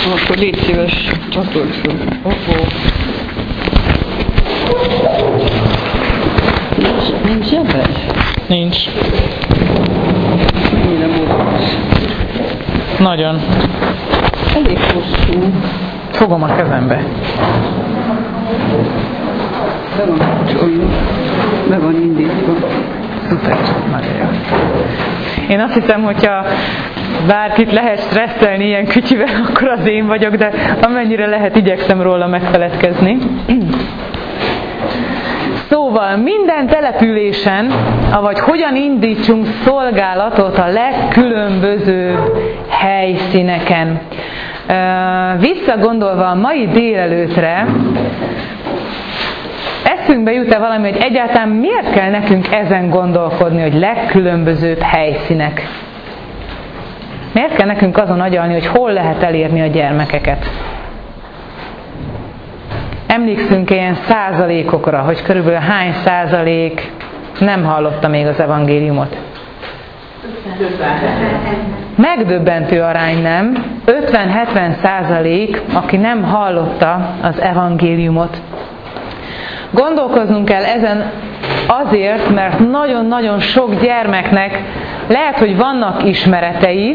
Akkor légy szíves, csatold föl. Nincs zsebed? Nincs. Mennyire boros? Nagyon. Elég hosszú. Fogom a kezembe. Be van kapcsolva. Be van indítva. Szuper, nagyon jó. Én azt hiszem, hogyha bárkit lehet stresszelni ilyen kütyüvel, akkor az én vagyok, de amennyire lehet, igyekszem róla megfeledkezni. Szóval minden településen, avagy hogyan indítsunk szolgálatot a legkülönbözőbb helyszíneken. Visszagondolva a mai délelőtre, eszünkbe jut-e valami, hogy egyáltalán miért kell nekünk ezen gondolkodni, hogy legkülönbözőbb helyszínek? Miért kell nekünk azon agyalni, hogy hol lehet elérni a gyermekeket? Emlékszünk ilyen százalékokra, hogy körülbelül hány százalék nem hallotta még az evangéliumot? Megdöbbentő arány, nem? 50-70 százalék, aki nem hallotta az evangéliumot. Gondolkoznunk kell ezen azért, mert nagyon-nagyon sok gyermeknek lehet, hogy vannak ismeretei,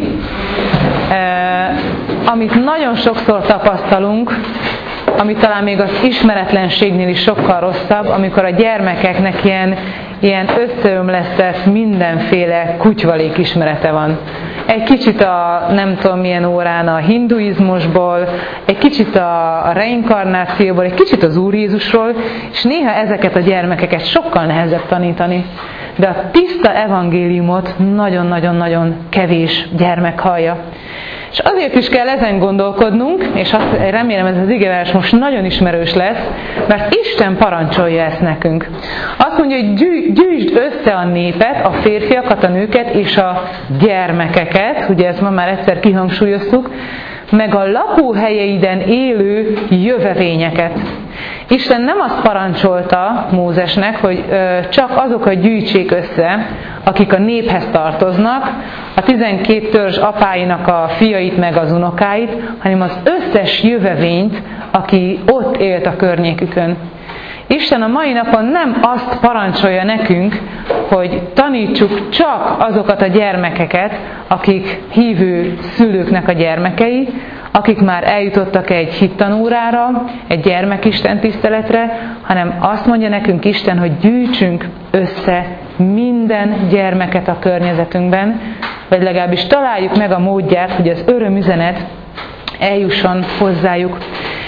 amit nagyon sokszor tapasztalunk, ami talán még az ismeretlenségnél is sokkal rosszabb, amikor a gyermekeknek ilyen összeömlesztett mindenféle kutyvalék ismerete van. Egy kicsit a nem tudom milyen órán a hinduizmusból, egy kicsit a reinkarnációból, egy kicsit az Úr Jézusról, és néha ezeket a gyermekeket sokkal nehezebb tanítani. De a tiszta evangéliumot nagyon-nagyon-nagyon kevés gyermek hallja. És azért is kell ezen gondolkodnunk, és azt remélem ez az igevers most nagyon ismerős lesz, mert Isten parancsolja ezt nekünk. Azt mondja, hogy gyűjtsd össze a népet, a férfiakat, a nőket és a gyermekeket, ugye ezt ma már egyszer kihangsúlyoztuk, meg a lakóhelyeiden élő jövevényeket. Isten nem azt parancsolta Mózesnek, hogy csak azokat gyűjtsék össze, akik a néphez tartoznak, a 12 törzs apáinak a fiait meg az unokáit, hanem az összes jövevényt, aki ott élt a környékükön. Isten a mai napon nem azt parancsolja nekünk, hogy tanítsuk csak azokat a gyermekeket, akik hívő szülőknek a gyermekei, akik már eljutottak egy hittanórára, egy gyermekisten tiszteletre, hanem azt mondja nekünk Isten, hogy gyűjtsünk össze minden gyermeket a környezetünkben, vagy legalábbis találjuk meg a módját, hogy az örömüzenet eljusson hozzájuk.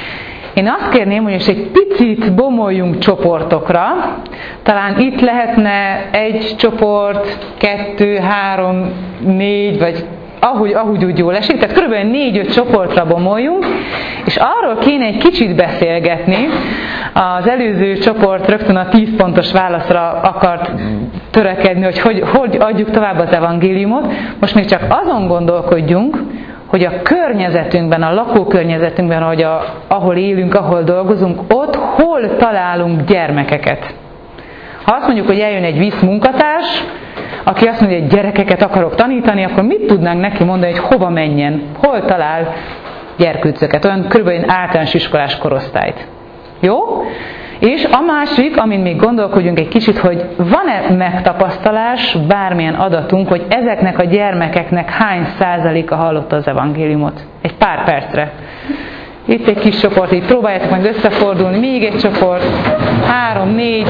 Én azt kérném, hogy most egy picit bomoljunk csoportokra. Talán itt lehetne egy csoport, 2, 3, 4, vagy ahogy úgy jól esik. Tehát kb. 4-5 csoportra bomoljunk, és arról kéne egy kicsit beszélgetni. Az előző csoport rögtön a 10 pontos válaszra akart törekedni, hogy adjuk tovább az evangéliumot. Most még csak azon gondolkodjunk, hogy a környezetünkben, a lakókörnyezetünkben, ahol élünk, ahol dolgozunk, ott hol találunk gyermekeket. Ha azt mondjuk, hogy eljön egy vízmunkatárs, aki azt mondja, hogy gyerekeket akarok tanítani, akkor mit tudnánk neki mondani, hogy hova menjen, hol talál gyerkőcöket, olyan körülbelül általános iskolás korosztályt. Jó? És a másik, amin még gondolkodjunk egy kicsit, hogy van-e megtapasztalás, bármilyen adatunk, hogy ezeknek a gyermekeknek hány százaléka hallotta az evangéliumot? Egy pár percre. Itt egy kis csoport, így próbáljátok meg összefordulni, még egy csoport, 3, 4...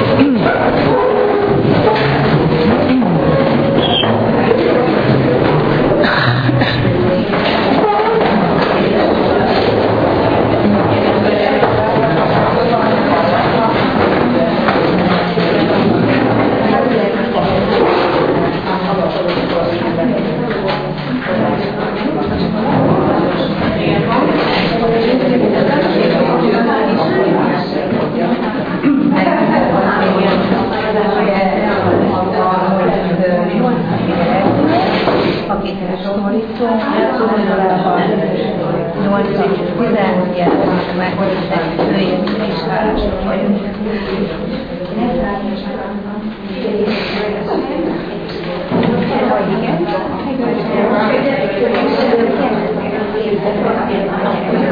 Igen.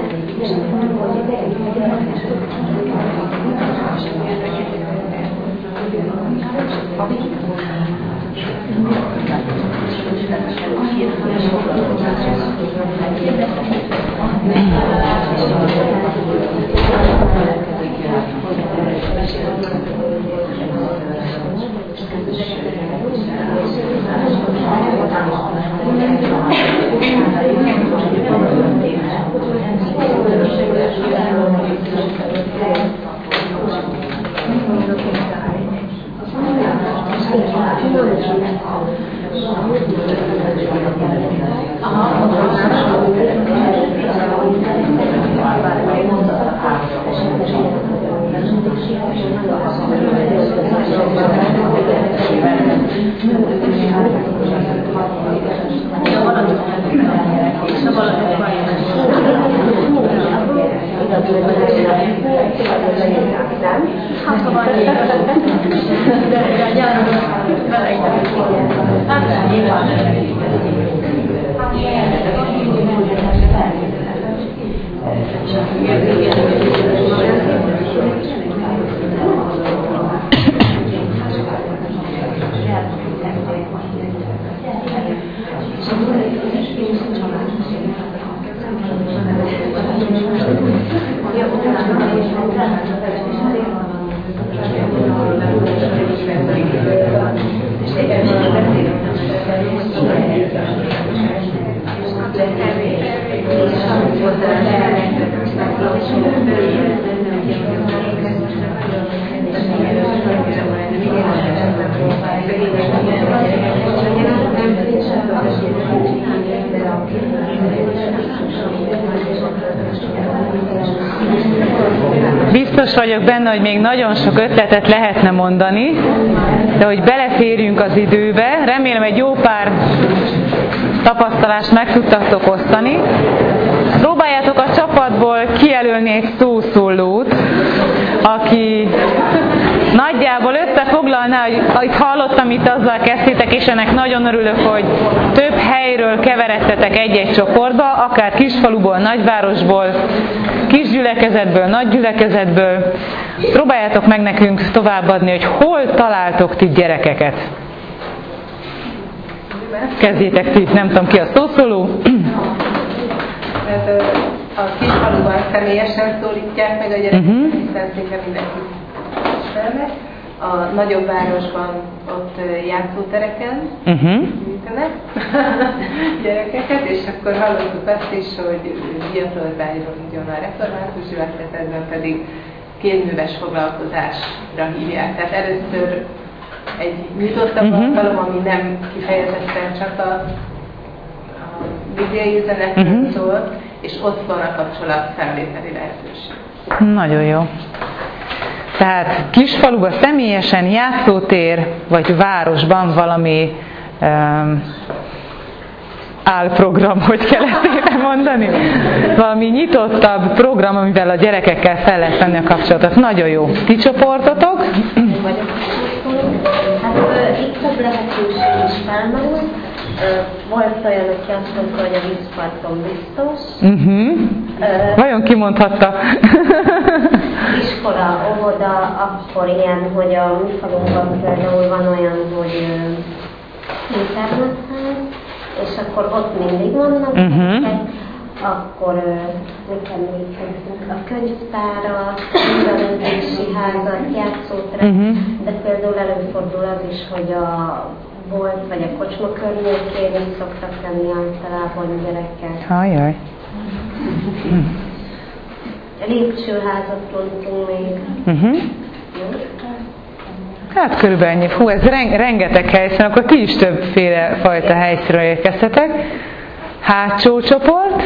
Biztos vagyok benne, hogy még nagyon sok ötletet lehetne mondani, de hogy beleférjünk az időbe, remélem egy jó pár tapasztalást meg tudtatok osztani. Próbáljátok a csapatból kijelölni egy szószólót, aki nagyjából összefoglalná, hogy itt hallottam, itt azzal kezdtétek, és ennek nagyon örülök, hogy több helyről keveredtetek egy-egy csoportba, akár kisfaluból, nagyvárosból, kisgyülekezetből, nagygyülekezetből. Próbáljátok meg nekünk továbbadni, hogy hol találtok ti gyerekeket. Kezdjétek ti, nem tudom ki a szószóló. A kisfaluban személyesen szólítják meg a gyerekeket, hiszen szinte mindenki ismernek. A nagyobb városban ott játszótereken gyűjtenek gyerekeket, és akkor hallottuk azt is, hogy Diatlózbágyon a református gyülekezetben pedig kézműves foglalkozásra hívják. Tehát először egy nyitottabb alkalom, ami nem kifejezetten csak a bibliai üzenetről szól, és ott van a kapcsolat felvételi lehetőség. Nagyon jó. Tehát kisfaluban személyesen játszótér, vagy városban valami álprogram, hogy kellett mondani? Valami nyitottabb program, amivel a gyerekekkel fel lehet venni a kapcsolatot. Nagyon jó. Ti csoportotok? Hát itt több lehetőség is felmerül. Volt olyan, aki azt mondta, hogy a vízparton biztos. Vajon ki mondhatta? Iskola, óvoda, akkor ilyen, hogy a mi falunkban például van olyan, hogy internetház, és akkor ott mindig vannak gyerekek, akkor nekem a könyvtára, művelődési házat, játszótere, de például előfordul az is, hogy a bolt vagy a kocsma környékén is szoktak lenni általában gyerekek. Ajaj. Lépcsőházat mondtunk még. Hát körülbelül ennyi. Hú, ez rengeteg helyszín, akkor ti is többféle fajta helyszínről érkeztetek. Hátsó csoport.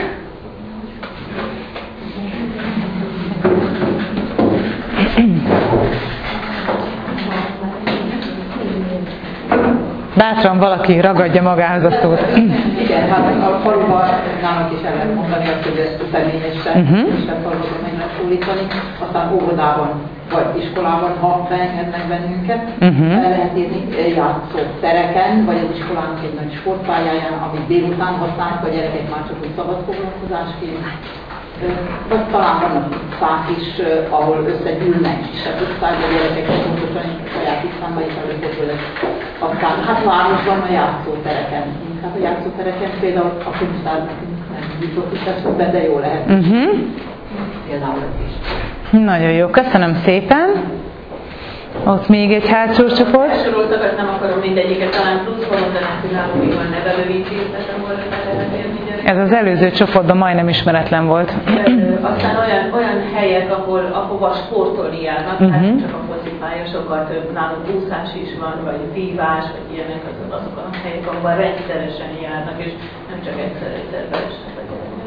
Bátran valaki ragadja magához a szót. Igen, hát a faluban nálunk is el lehet mondani azt, hogy ezt személyesen faluban meg lehet szólítani, aztán óvodában vagy iskolában, ha beengednek bennünket, el lehet írni játszótereken, vagy az iskolának egy nagy sportpályáján, amit délután használnak a gyerekek már csak úgy szabad foglalkozásként. Vagy talán vannak utcák is, ahol összegyűlnek, és az utcákban a gyerekek pontosan a saját utcámban is előfordul. Aztán hát városban a játszótereken. Hát a játszótereken például a könyvtárnak nem jutott is ezt be, de jó lehet. Például ez is. Nagyon jó, köszönöm szépen. Ott még egy hátsó csoport. Soroltakat nem akarom mindegyiket, talán pluszban mondanám, hogy nálunk még van nevelőintézet, ahol lehet érni gyerek. Ez az előző csoportban majdnem ismeretlen volt. Aztán olyan helyek, ahova sportolni járnak, hát csak a focipálya, sokkal több, nálunk úszás is van, vagy vívás, vagy ilyenek, azok a helyek, ahol rendszeresen járnak, és nem csak egyszer beesnek a gyerekek.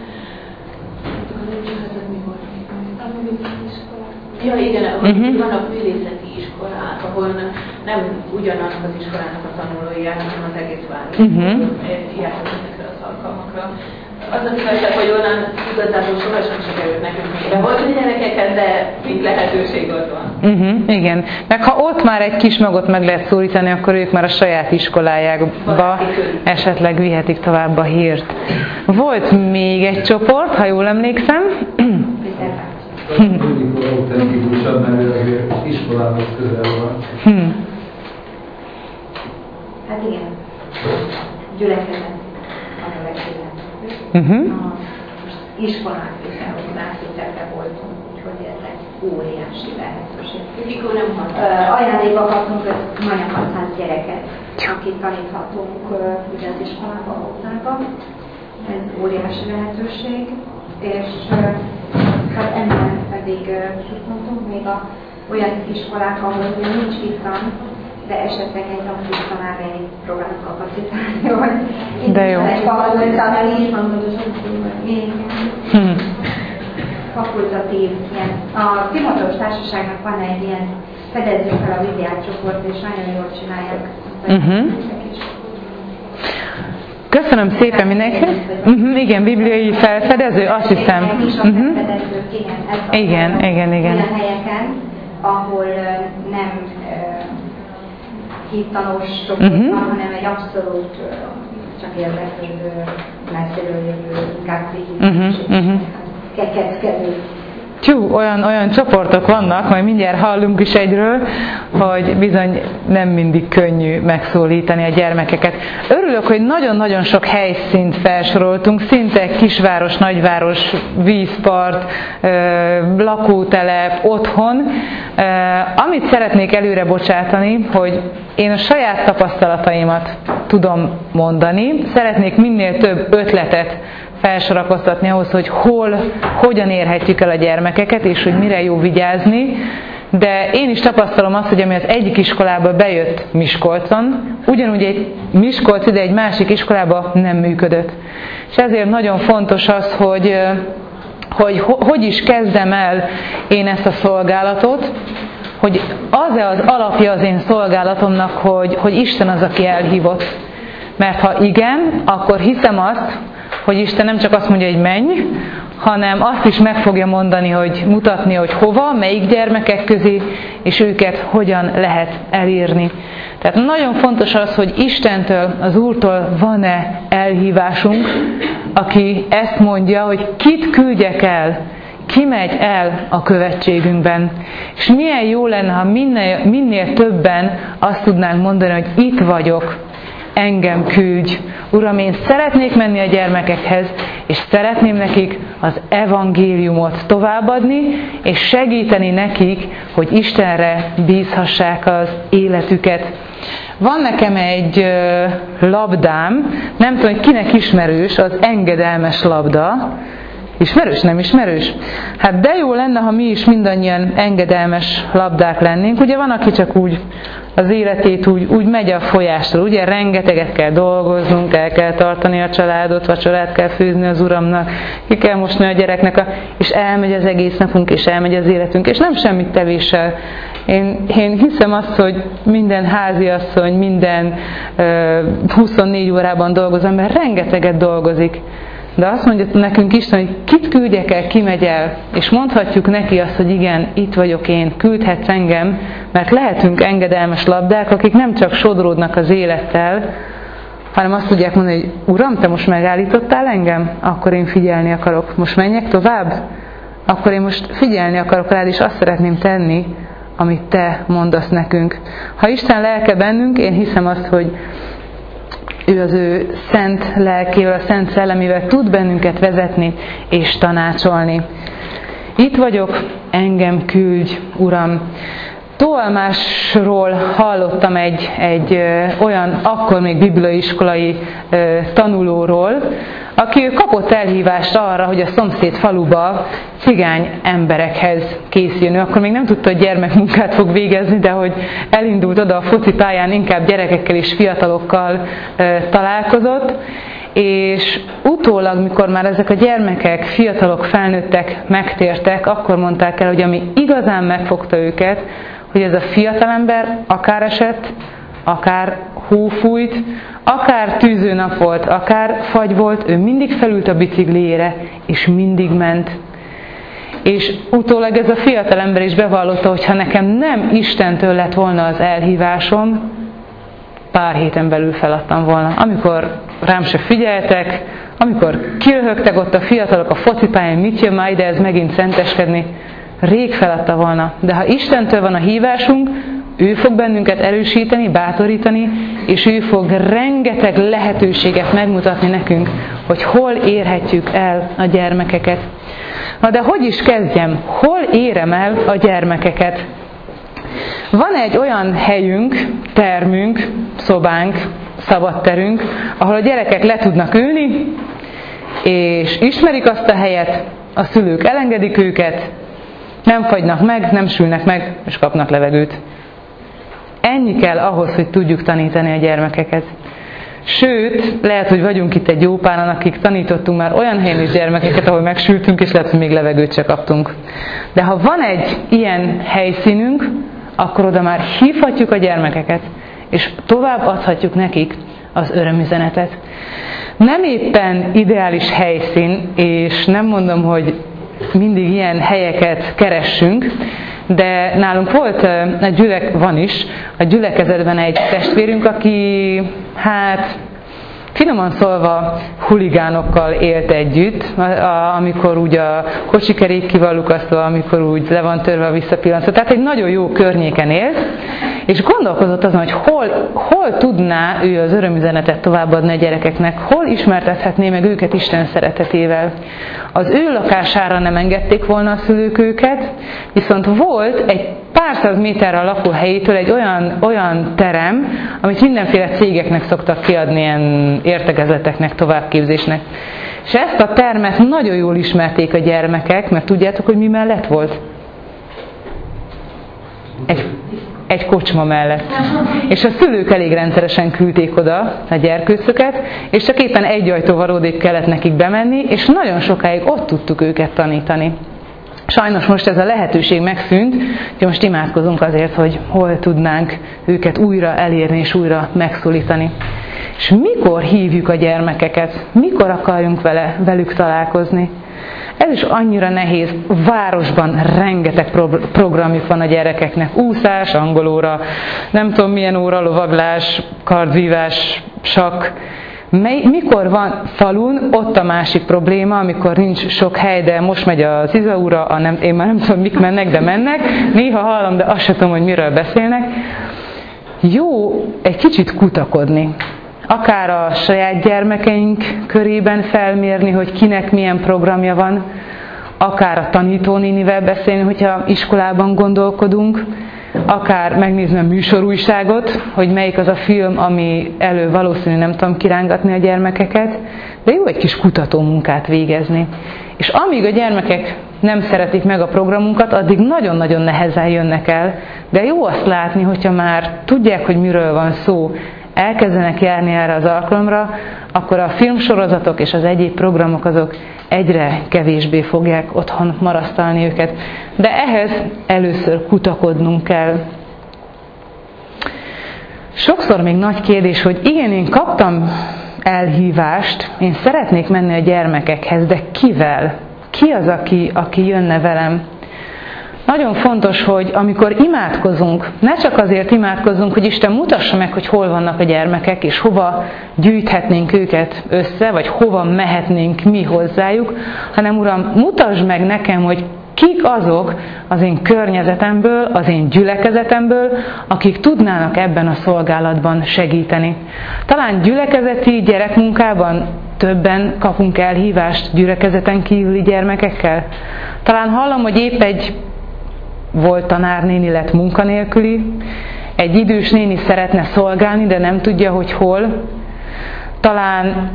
Ja, igen, vannak művészeti iskolák, ahol nem ugyanannak az iskolának a tanulói járnak, hanem az egész város járnak ezekre az alkalmakra. Az az igazság, hogy onnan igazából sohasem sikerült nekünk még behozni gyerekeket, de mint lehetőség ott van. Igen, meg ha ott már egy kis magot meg lehet szólítani, akkor ők már a saját iskolájákba esetleg vihetik tovább a hírt. Volt még egy csoport, ha jól emlékszem. Amikor autentikusabb, mert azért iskolához közel van. Hát igen. Gyülekezet van a legjelentőbb. Most iskolák is elhozzásítve voltunk, úgyhogy ezek óriási lehetőség. Mikor nem ajándékba kaptunk majdnem 600 gyereket, akit taníthatunk ugye az iskolába, hozzában. Ez óriási lehetőség, és hát ennél pedig mondtunk még olyan iskolák, ahol nincs vissza, de esetleg egy aktív tanárra én próbálok kapacitálni, hogy egy fakultatív, így van, fakultatív ilyen. A Timoteus Társaságnak van egy ilyen fedező fel a Bibliát csoport, és nagyon jól csinálják. Köszönöm szépen mindenki. Igen, bibliai felfedező, azt hiszem. Igen. Olyan helyeken, ahol nem hittanos csoport van, hanem egy abszolút csak érdeklődő, messziről jövő, inkább kekeckedő. Olyan csoportok vannak, majd mindjárt hallunk is egyről, hogy bizony nem mindig könnyű megszólítani a gyermekeket. Örülök, hogy nagyon-nagyon sok helyszínt felsoroltunk, szinte kisváros, nagyváros, vízpart, lakótelep, otthon. Amit szeretnék előre bocsátani, hogy én a saját tapasztalataimat tudom mondani, szeretnék minél több ötletet felsorakoztatni ahhoz, hogy hogyan érhetjük el a gyermekeket, és hogy mire jó vigyázni. De én is tapasztalom azt, hogy ami az egyik iskolába bejött Miskolcon, ugyanúgy egy Miskolc ide egy másik iskolába nem működött. És ezért nagyon fontos az, hogy is kezdem el én ezt a szolgálatot, hogy az-e az alapja az én szolgálatomnak, hogy Isten az, aki elhívott. Mert ha igen, akkor hiszem azt, hogy Isten nem csak azt mondja, hogy menj, hanem azt is meg fogja mondani, hogy mutatni, hogy hova, melyik gyermekek közé, és őket hogyan lehet elírni. Tehát nagyon fontos az, hogy Istentől, az Úrtól van-e elhívásunk, aki ezt mondja, hogy kit küldjek el, ki megy el a követségünkben. És milyen jó lenne, ha minél többen azt tudnánk mondani, hogy itt vagyok, engem küldj. Uram, én szeretnék menni a gyermekekhez, és szeretném nekik az evangéliumot továbbadni, és segíteni nekik, hogy Istenre bízhassák az életüket. Van nekem egy labdám, nem tudom, hogy kinek ismerős, az engedelmes labda. Ismerős, nem ismerős? Hát de jó lenne, ha mi is mindannyian engedelmes labdák lennénk. Ugye van, aki csak úgy az életét úgy megy a folyástól, ugye rengeteget kell dolgoznunk, el kell tartani a családot, vacsorát kell főzni az Uramnak, ki kell mosni a gyereknek, és elmegy az egész napunk, és elmegy az életünk, és nem semmit tevéssel. Én hiszem azt, hogy minden háziasszony, minden 24 órában dolgozom, mert rengeteget dolgozik. De azt mondja nekünk Isten, hogy kit küldjek el, ki megy el, és mondhatjuk neki azt, hogy igen, itt vagyok én, küldhetsz engem, mert lehetünk engedelmes labdák, akik nem csak sodródnak az élettel, hanem azt tudják mondani, hogy Uram, te most megállítottál engem, akkor én figyelni akarok. Most menjek tovább? Akkor én most figyelni akarok rád, és azt szeretném tenni, amit te mondasz nekünk. Ha Isten lelke bennünk, én hiszem azt, hogy ő az ő szent lelkével, a szent szellemével tud bennünket vezetni és tanácsolni. Itt vagyok, engem küldj, Uram. Tolmásról hallottam egy olyan, akkor még bibliaiskolai tanulóról, aki kapott elhívást arra, hogy a szomszéd faluba cigány emberekhez készüljön. Ő akkor még nem tudta, hogy gyermekmunkát fog végezni, de hogy elindult oda a focipályán, inkább gyerekekkel és fiatalokkal találkozott, és utólag, mikor már ezek a gyermekek, fiatalok, felnőttek, megtértek, akkor mondták el, hogy ami igazán megfogta őket, hogy ez a fiatalember akár esett, akár hó fújt, akár tűző nap volt, akár fagy volt, ő mindig felült a bicikliére, és mindig ment. És utólag ez a fiatalember is bevallotta, hogy ha nekem nem Istentől lett volna az elhívásom, pár héten belül feladtam volna. Amikor rám se figyeltek, amikor kiröhögtek ott a fiatalok a focipályán, mit jön már ide ez megint szenteskedni, rég feladta volna. De ha Istentől van a hívásunk, ő fog bennünket erősíteni, bátorítani, és ő fog rengeteg lehetőséget megmutatni nekünk, hogy hol érhetjük el a gyermekeket. Na de hogy is kezdjem? Hol érem el a gyermekeket? Van egy olyan helyünk, termünk, szobánk, szabadterünk, ahol a gyerekek le tudnak ülni, és ismerik azt a helyet, a szülők elengedik őket, nem fagynak meg, nem sülnek meg, és kapnak levegőt. Ennyi kell ahhoz, hogy tudjuk tanítani a gyermekeket. Sőt, lehet, hogy vagyunk itt egy jó páran, akik tanítottunk már olyan helyen is gyermekeket, ahol megsültünk, és lehet, hogy még levegőt se kaptunk. De ha van egy ilyen helyszínünk, akkor oda már hívhatjuk a gyermekeket, és tovább adhatjuk nekik az örömüzenetet. Nem éppen ideális helyszín, és nem mondom, hogy mindig ilyen helyeket keressünk, de nálunk volt, van is, a gyülekezetben egy testvérünk, aki, finoman szólva huligánokkal élt együtt, amikor úgy a kocsikerék kivalukasztva, amikor úgy le van törve a visszapillantó. Tehát egy nagyon jó környéken élt, és gondolkozott azon, hogy hol tudná ő az örömüzenetet továbbadni a gyerekeknek, hol ismertethetné meg őket Isten szeretetével. Az ő lakására nem engedték volna a szülők őket, viszont volt egy pár száz méterre a lakóhelyétől egy olyan terem, amit mindenféle cégeknek szoktak kiadni, ilyen értekezleteknek, továbbképzésnek. És ezt a termet nagyon jól ismerték a gyermekek, mert tudjátok, hogy mi mellett volt? Egy kocsma mellett. És a szülők elég rendszeresen küldték oda a gyerkőcöket, és csak éppen egy ajtóval odébb kellett nekik bemenni, és nagyon sokáig ott tudtuk őket tanítani. Sajnos most ez a lehetőség megszűnt, hogy most imádkozunk azért, hogy hol tudnánk őket újra elérni és újra megszólítani. És mikor hívjuk a gyermekeket? Mikor akarjunk velük találkozni? Ez is annyira nehéz. Városban rengeteg programjuk van a gyerekeknek. Úszás, angolóra, nem tudom milyen óra, lovaglás, kardvívás, sakk. Mikor van falun, ott a másik probléma, amikor nincs sok hely, de most megy az izaúra, én már nem tudom, mik mennek, de mennek. Néha hallom, de azt sem tudom, hogy miről beszélnek. Jó egy kicsit kutakodni. Akár a saját gyermekeink körében felmérni, hogy kinek milyen programja van, akár a tanítónénivel beszélni, hogyha iskolában gondolkodunk, akár megnézni a műsorújságot, hogy melyik az a film, ami elő valószínűleg nem tudom kirángatni a gyermekeket, de jó egy kis kutatómunkát végezni. És amíg a gyermekek nem szeretik meg a programunkat, addig nagyon-nagyon nehezen jönnek el, de jó azt látni, hogyha már tudják, hogy miről van szó, elkezdenek járni erre az alkalomra, akkor a filmsorozatok és az egyéb programok azok egyre kevésbé fogják otthon marasztalni őket. De ehhez először kutakodnunk kell. Sokszor még nagy kérdés, hogy igen, én kaptam elhívást, én szeretnék menni a gyermekekhez, de kivel? Ki az, aki jönne velem? nagyon fontos, hogy amikor imádkozunk, ne csak azért imádkozzunk, hogy Isten mutassa meg, hogy hol vannak a gyermekek, és hova gyűjthetnénk őket össze, vagy hova mehetnénk mi hozzájuk, hanem Uram, mutasd meg nekem, hogy kik azok az én környezetemből, az én gyülekezetemből, akik tudnának ebben a szolgálatban segíteni. Talán gyülekezeti gyerekmunkában többen kapunk elhívást gyülekezeten kívüli gyermekekkel. Talán hallom, hogy épp egy volt tanárnéni, lett munkanélküli, egy idős néni szeretne szolgálni, de nem tudja, hogy hol. Talán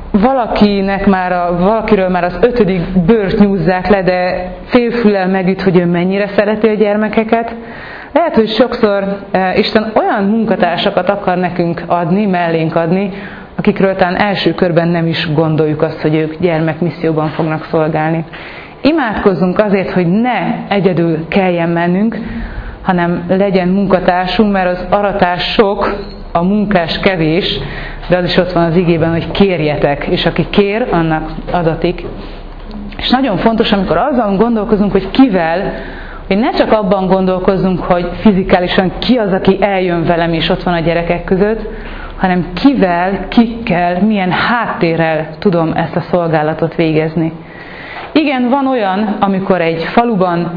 valakiről már az 5. bőrt nyúzzák le, de félfüllel megüt, hogy ő mennyire szereti a gyermekeket. Lehet, hogy sokszor Isten olyan munkatársakat akar nekünk adni, mellénk adni, akikről talán első körben nem is gondoljuk azt, hogy ők gyermekmisszióban fognak szolgálni. Imádkozzunk azért, hogy ne egyedül kelljen mennünk, hanem legyen munkatársunk, mert az aratás sok, a munkás kevés, de az is ott van az igében, hogy kérjetek, és aki kér, annak adatik. És nagyon fontos, amikor azon gondolkozunk, hogy kivel, hogy ne csak abban gondolkozzunk, hogy fizikálisan ki az, aki eljön velem, és ott van a gyerekek között, hanem kivel, kikkel, milyen háttérrel tudom ezt a szolgálatot végezni. Igen, van olyan, amikor egy faluban,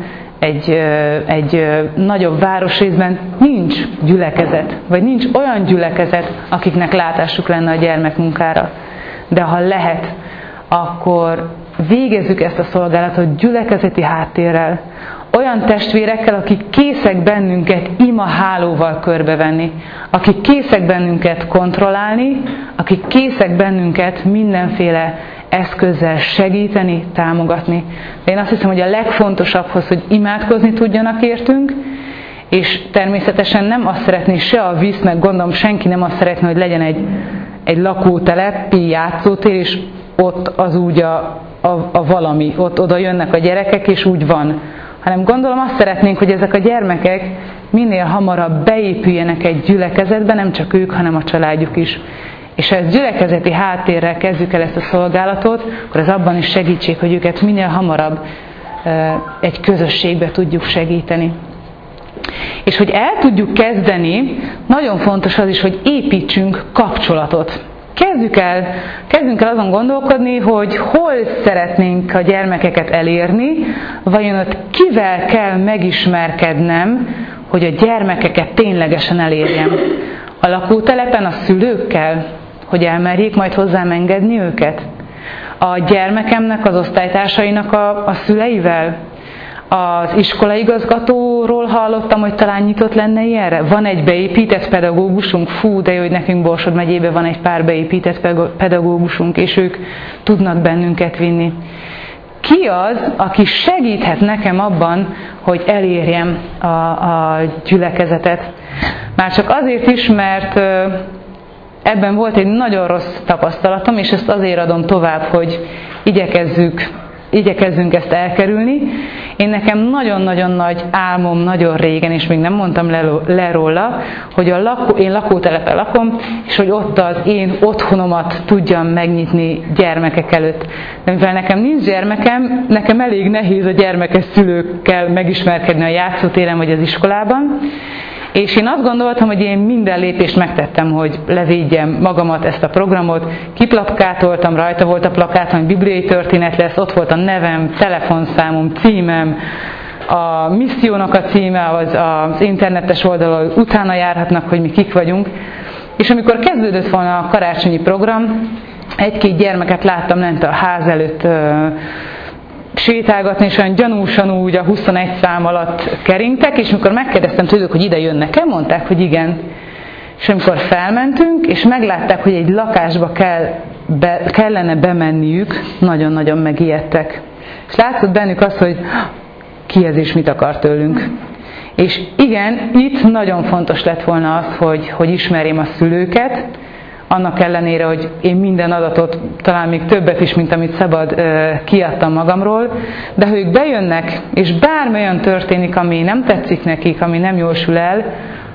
egy nagyobb városrészben nincs gyülekezet, vagy nincs olyan gyülekezet, akiknek látásuk lenne a gyermekmunkára. De ha lehet, akkor végezzük ezt a szolgálatot gyülekezeti háttérrel, olyan testvérekkel, akik készek bennünket imahálóval körbevenni, akik készek bennünket kontrollálni, akik készek bennünket mindenféle eszközzel segíteni, támogatni. De én azt hiszem, hogy a legfontosabbhoz, hogy imádkozni tudjanak értünk, és természetesen nem azt szeretné se a víz, meg gondolom senki nem azt szeretné, hogy legyen egy lakótelepi játszótér, és ott az úgy a valami, ott oda jönnek a gyerekek, és úgy van. Hanem gondolom azt szeretnénk, hogy ezek a gyermekek minél hamarabb beépüljenek egy gyülekezetbe, nem csak ők, hanem a családjuk is. És ha ezt gyülekezeti háttérrel kezdjük el ezt a szolgálatot, akkor az abban is segítség, hogy őket minél hamarabb egy közösségbe tudjuk segíteni. És hogy el tudjuk kezdeni, nagyon fontos az is, hogy építsünk kapcsolatot. Kezdjünk el azon gondolkodni, hogy hol szeretnénk a gyermekeket elérni, vajon ott kivel kell megismerkednem, hogy a gyermekeket ténylegesen elérjem. A lakótelepen a szülőkkel, hogy elmerjék majd hozzám engedni őket? A gyermekemnek, az osztálytársainak a szüleivel? Az iskolaigazgatóról hallottam, hogy talán nyitott lenne ilyenre. Van egy beépített pedagógusunk, fú, de jó, hogy nekünk Borsod megyében van egy pár beépített pedagógusunk, és ők tudnak bennünket vinni. Ki az, aki segíthet nekem abban, hogy elérjem a gyülekezetet? Már csak azért is, mert ebben volt egy nagyon rossz tapasztalatom, és ezt azért adom tovább, hogy igyekezzünk ezt elkerülni. Nekem nagyon-nagyon nagy álmom nagyon régen, és még nem mondtam le róla, hogy én lakótelepen lakom, és hogy ott az én otthonomat tudjam megnyitni gyermekek előtt. De mivel nekem nincs gyermekem, nekem elég nehéz a gyermekes szülőkkel megismerkedni a játszótéren vagy az iskolában, és én azt gondoltam, hogy én minden lépést megtettem, hogy levédjem magamat, ezt a programot. Kiplakátoltam, rajta volt a plakáton, hogy bibliai történet lesz, ott volt a nevem, telefonszámom, címem, a missziónak a címe az internetes oldalon, utána járhatnak, hogy mi kik vagyunk. És amikor kezdődött volna a karácsonyi program, egy-két gyermeket láttam lent a ház előtt sétálgatni, és olyan gyanúsan úgy a 21 szám alatt keringtek, és amikor megkérdeztem tőlük, hogy ide jönnek-e, mondták, hogy igen. És amikor felmentünk, és meglátták, hogy egy lakásba kellene bemenniük, nagyon-nagyon megijedtek. És látszott bennük azt, hogy ki ez és mit akar tőlünk. És igen, itt nagyon fontos lett volna az, hogy ismerjem a szülőket, annak ellenére, hogy én minden adatot, talán még többet is, mint amit szabad, kiadtam magamról, de ha ők bejönnek, és bármi olyan történik, ami nem tetszik nekik, ami nem jól sül el,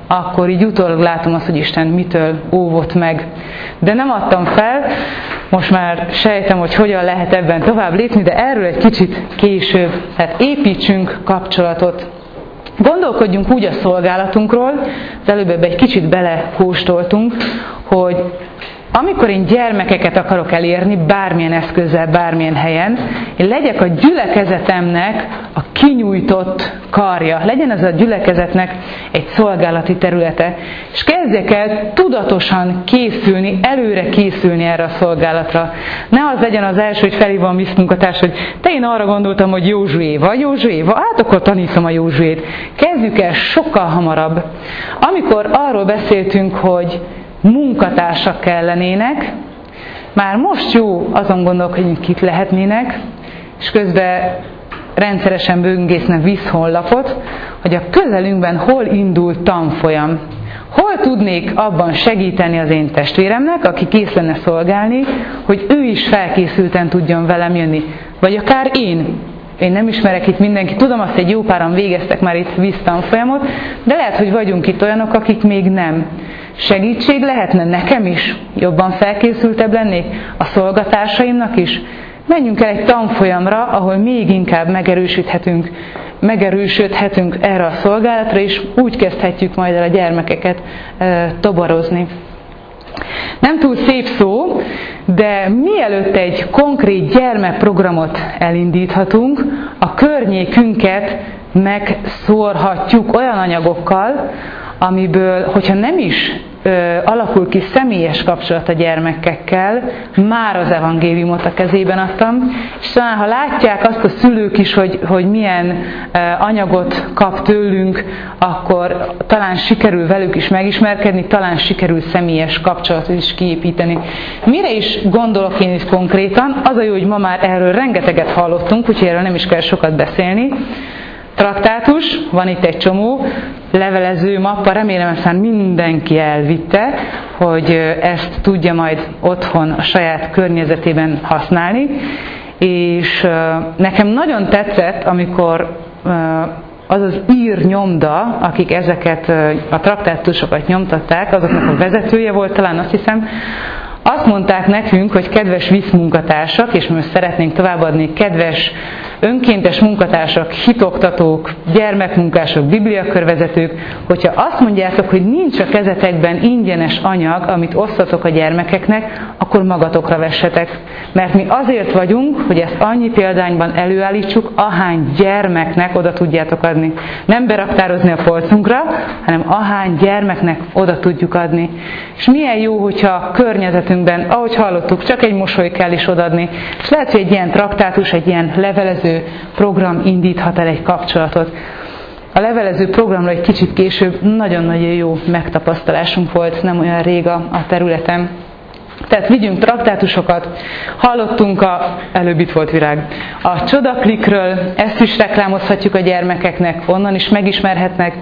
akkor így utólag látom azt, hogy Isten mitől óvott meg. De nem adtam fel, most már sejtem, hogy hogyan lehet ebben tovább lépni, de erről egy kicsit később. Tehát építsünk kapcsolatot. Gondolkodjunk úgy a szolgálatunkról, az előbb ebbe egy kicsit belekóstoltunk, hogy amikor én gyermekeket akarok elérni, bármilyen eszközzel, bármilyen helyen, én legyek a gyülekezetemnek a kinyújtott karja. Legyen ez a gyülekezetnek egy szolgálati területe. És kezdjek el tudatosan készülni, előre készülni erre a szolgálatra. Ne az legyen az első, hogy felhívom a miszmunkatárs, hogy te én arra gondoltam, hogy Józsué vagy, hát akkor tanítom a Józsuét. Kezdjük el sokkal hamarabb. Amikor arról beszéltünk, hogy munkatársak kellenének, már most jó azon gondolkodni, hogy kik lehetnének, és közben rendszeresen böngésznek vízhonlapot, hogy a közelünkben hol indult tanfolyam. Hol tudnék abban segíteni az én testvéremnek, aki kész lenne szolgálni, hogy ő is felkészülten tudjon velem jönni. Vagy akár én. Én nem ismerek itt mindenkit, tudom azt, hogy jó páran végeztek már itt víztanfolyamot, de lehet, hogy vagyunk itt olyanok, akik még nem. Segítség lehetne nekem is, jobban felkészültebb lennék, a szolgatársaimnak is. Menjünk el egy tanfolyamra, ahol még inkább megerősödhetünk erre a szolgálatra, és úgy kezdhetjük majd el a gyermekeket tobarozni. Nem túl szép szó, de mielőtt egy konkrét gyermekprogramot elindíthatunk, a környékünket megszórhatjuk olyan anyagokkal, amiből, hogyha nem is alakul ki személyes kapcsolat a gyermekekkel, már az evangéliumot a kezében adtam, és talán ha látják azt a szülők is, hogy milyen anyagot kap tőlünk, akkor talán sikerül velük is megismerkedni, talán sikerül személyes kapcsolatot is kiépíteni. Mire is gondolok én is konkrétan? Az a jó, hogy ma már erről rengeteget hallottunk, úgyhogy erről nem is kell sokat beszélni. Traktátus, van itt egy csomó, levelező mappa, remélem ezt már mindenki elvitte, hogy ezt tudja majd otthon a saját környezetében használni, és nekem nagyon tetszett, amikor az az írnyomda, akik ezeket a traktátusokat nyomtatták, azoknak a vezetője volt, talán azt hiszem, azt mondták nekünk, hogy kedves vízmunkatársak, és most szeretnénk továbbadni, kedves önkéntes munkatársak, hitoktatók, gyermekmunkások, bibliakörvezetők, hogyha azt mondjátok, hogy nincs a kezetekben ingyenes anyag, amit osztatok a gyermekeknek, akkor magatokra vessetek. Mert mi azért vagyunk, hogy ezt annyi példányban előállítsuk, ahány gyermeknek oda tudjátok adni. Nem beraktározni a polcunkra, hanem ahány gyermeknek oda tudjuk adni. És milyen jó, hogyha a környezetünkben, ahogy hallottuk, csak egy mosoly kell is odaadni. És lehet, hogy egy ilyen traktátus, egy ilyen levelező program indíthat el egy kapcsolatot. A levelező programra egy kicsit később nagyon-nagyon jó megtapasztalásunk volt, nem olyan rég a területen. Tehát vigyünk traktátusokat, hallottunk előbb itt volt Virág, a Csodaklikről, ezt is reklámozhatjuk a gyermekeknek, onnan is megismerhetnek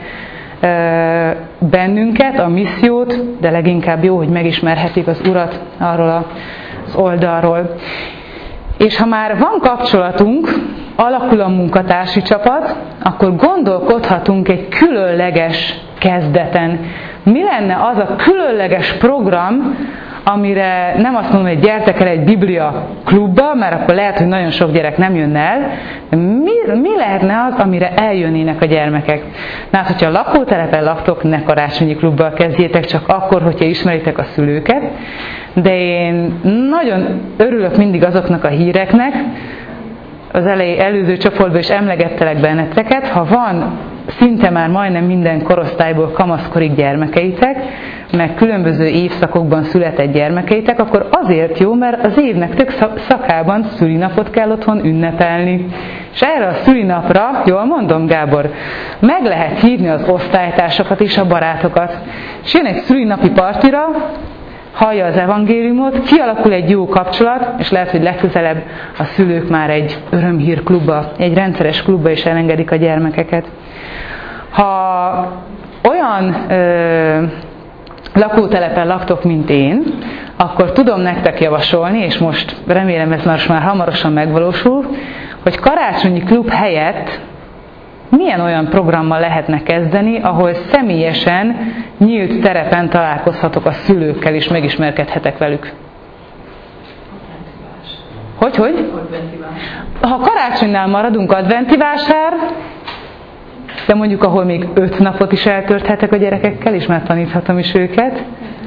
bennünket, a missziót, de leginkább jó, hogy megismerhetik az Urat arról az oldalról. És ha már van kapcsolatunk, alakul a munkatársi csapat, akkor gondolkodhatunk egy különleges kezdeten. Mi lenne az a különleges program, amire nem azt mondom, hogy gyertek el egy Biblia klubba, mert akkor lehet, hogy nagyon sok gyerek nem jönne el. Mi lehetne az, amire eljönnének a gyermekek? Na hát, hogyha a lakótelepen laktok, ne karácsonyi klubbal kezdjétek, csak akkor, hogyha ismeritek a szülőket. De én nagyon örülök mindig azoknak a híreknek, az előző csoportban is emlegettelek benneteket, ha van szinte már majdnem minden korosztályból kamaszkorig gyermekeitek, meg különböző évszakokban született gyermekeitek, akkor azért jó, mert az évnek tök szakában szülinapot kell otthon ünnepelni. És erre a szülinapra, jól mondom Gábor, meg lehet hívni az osztálytársakat és a barátokat. És jön egy szülinapi partira, hallja az evangéliumot, kialakul egy jó kapcsolat, és lehet, hogy legközelebb a szülők már egy örömhírklubba, egy rendszeres klubba is elengedik a gyermekeket. Ha olyan lakótelepen laktok, mint én, akkor tudom nektek javasolni, és most remélem ez már hamarosan megvalósul, hogy karácsonyi klub helyett milyen olyan programmal lehetne kezdeni, ahol személyesen, nyílt terepen találkozhatok a szülőkkel, és megismerkedhetek velük. Hogy? Ha karácsonynál maradunk, adventi vásár, de mondjuk, ahol még 5 napot is eltölthetek a gyerekekkel, és már taníthatom is őket.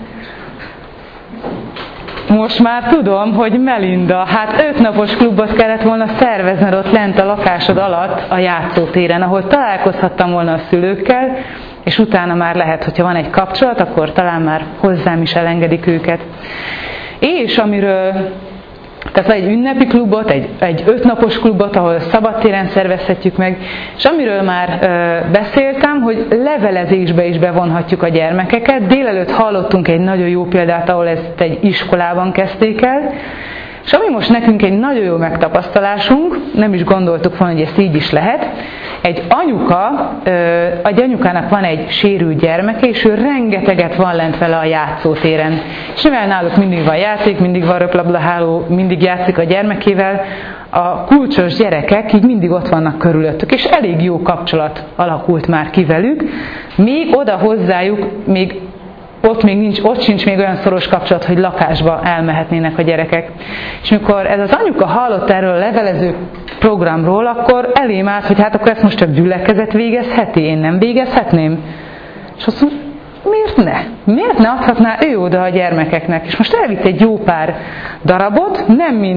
Most már tudom, hogy Melinda, hát 5 napos klubot kellett volna szervezned ott lent a lakásod alatt a játszótéren, ahol találkozhattam volna a szülőkkel, és utána már lehet, hogyha van egy kapcsolat, akkor talán már hozzám is elengedik őket. És tehát egy ünnepi klubot, egy 5 napos klubot, ahol szabadtéren szervezhetjük meg, és amiről már beszéltem, hogy levelezésbe is bevonhatjuk a gyermekeket. Délelőtt hallottunk egy nagyon jó példát, ahol ezt egy iskolában kezdték el, és ami most nekünk egy nagyon jó megtapasztalásunk, nem is gondoltuk volna, hogy ezt így is lehet, egy anyukának van egy sérült gyermeke, és ő rengeteget van lent vele a játszótéren. És mivel náluk mindig van játék, mindig van röplabdaháló, mindig játszik a gyermekével, a kulcsos gyerekek így mindig ott vannak körülöttük, és elég jó kapcsolat alakult már ki velük, még oda hozzájuk, még ott sincs még olyan szoros kapcsolat, hogy lakásba elmehetnének a gyerekek. És mikor ez az anyuka hallott erről a levelező programról, akkor elém állt, hogy hát akkor ezt most csak gyülekezet végezheti, én nem végezhetném. És azt mondja, miért ne? Miért ne adhatná ő oda a gyermekeknek? És most elvitt egy jó pár darabot,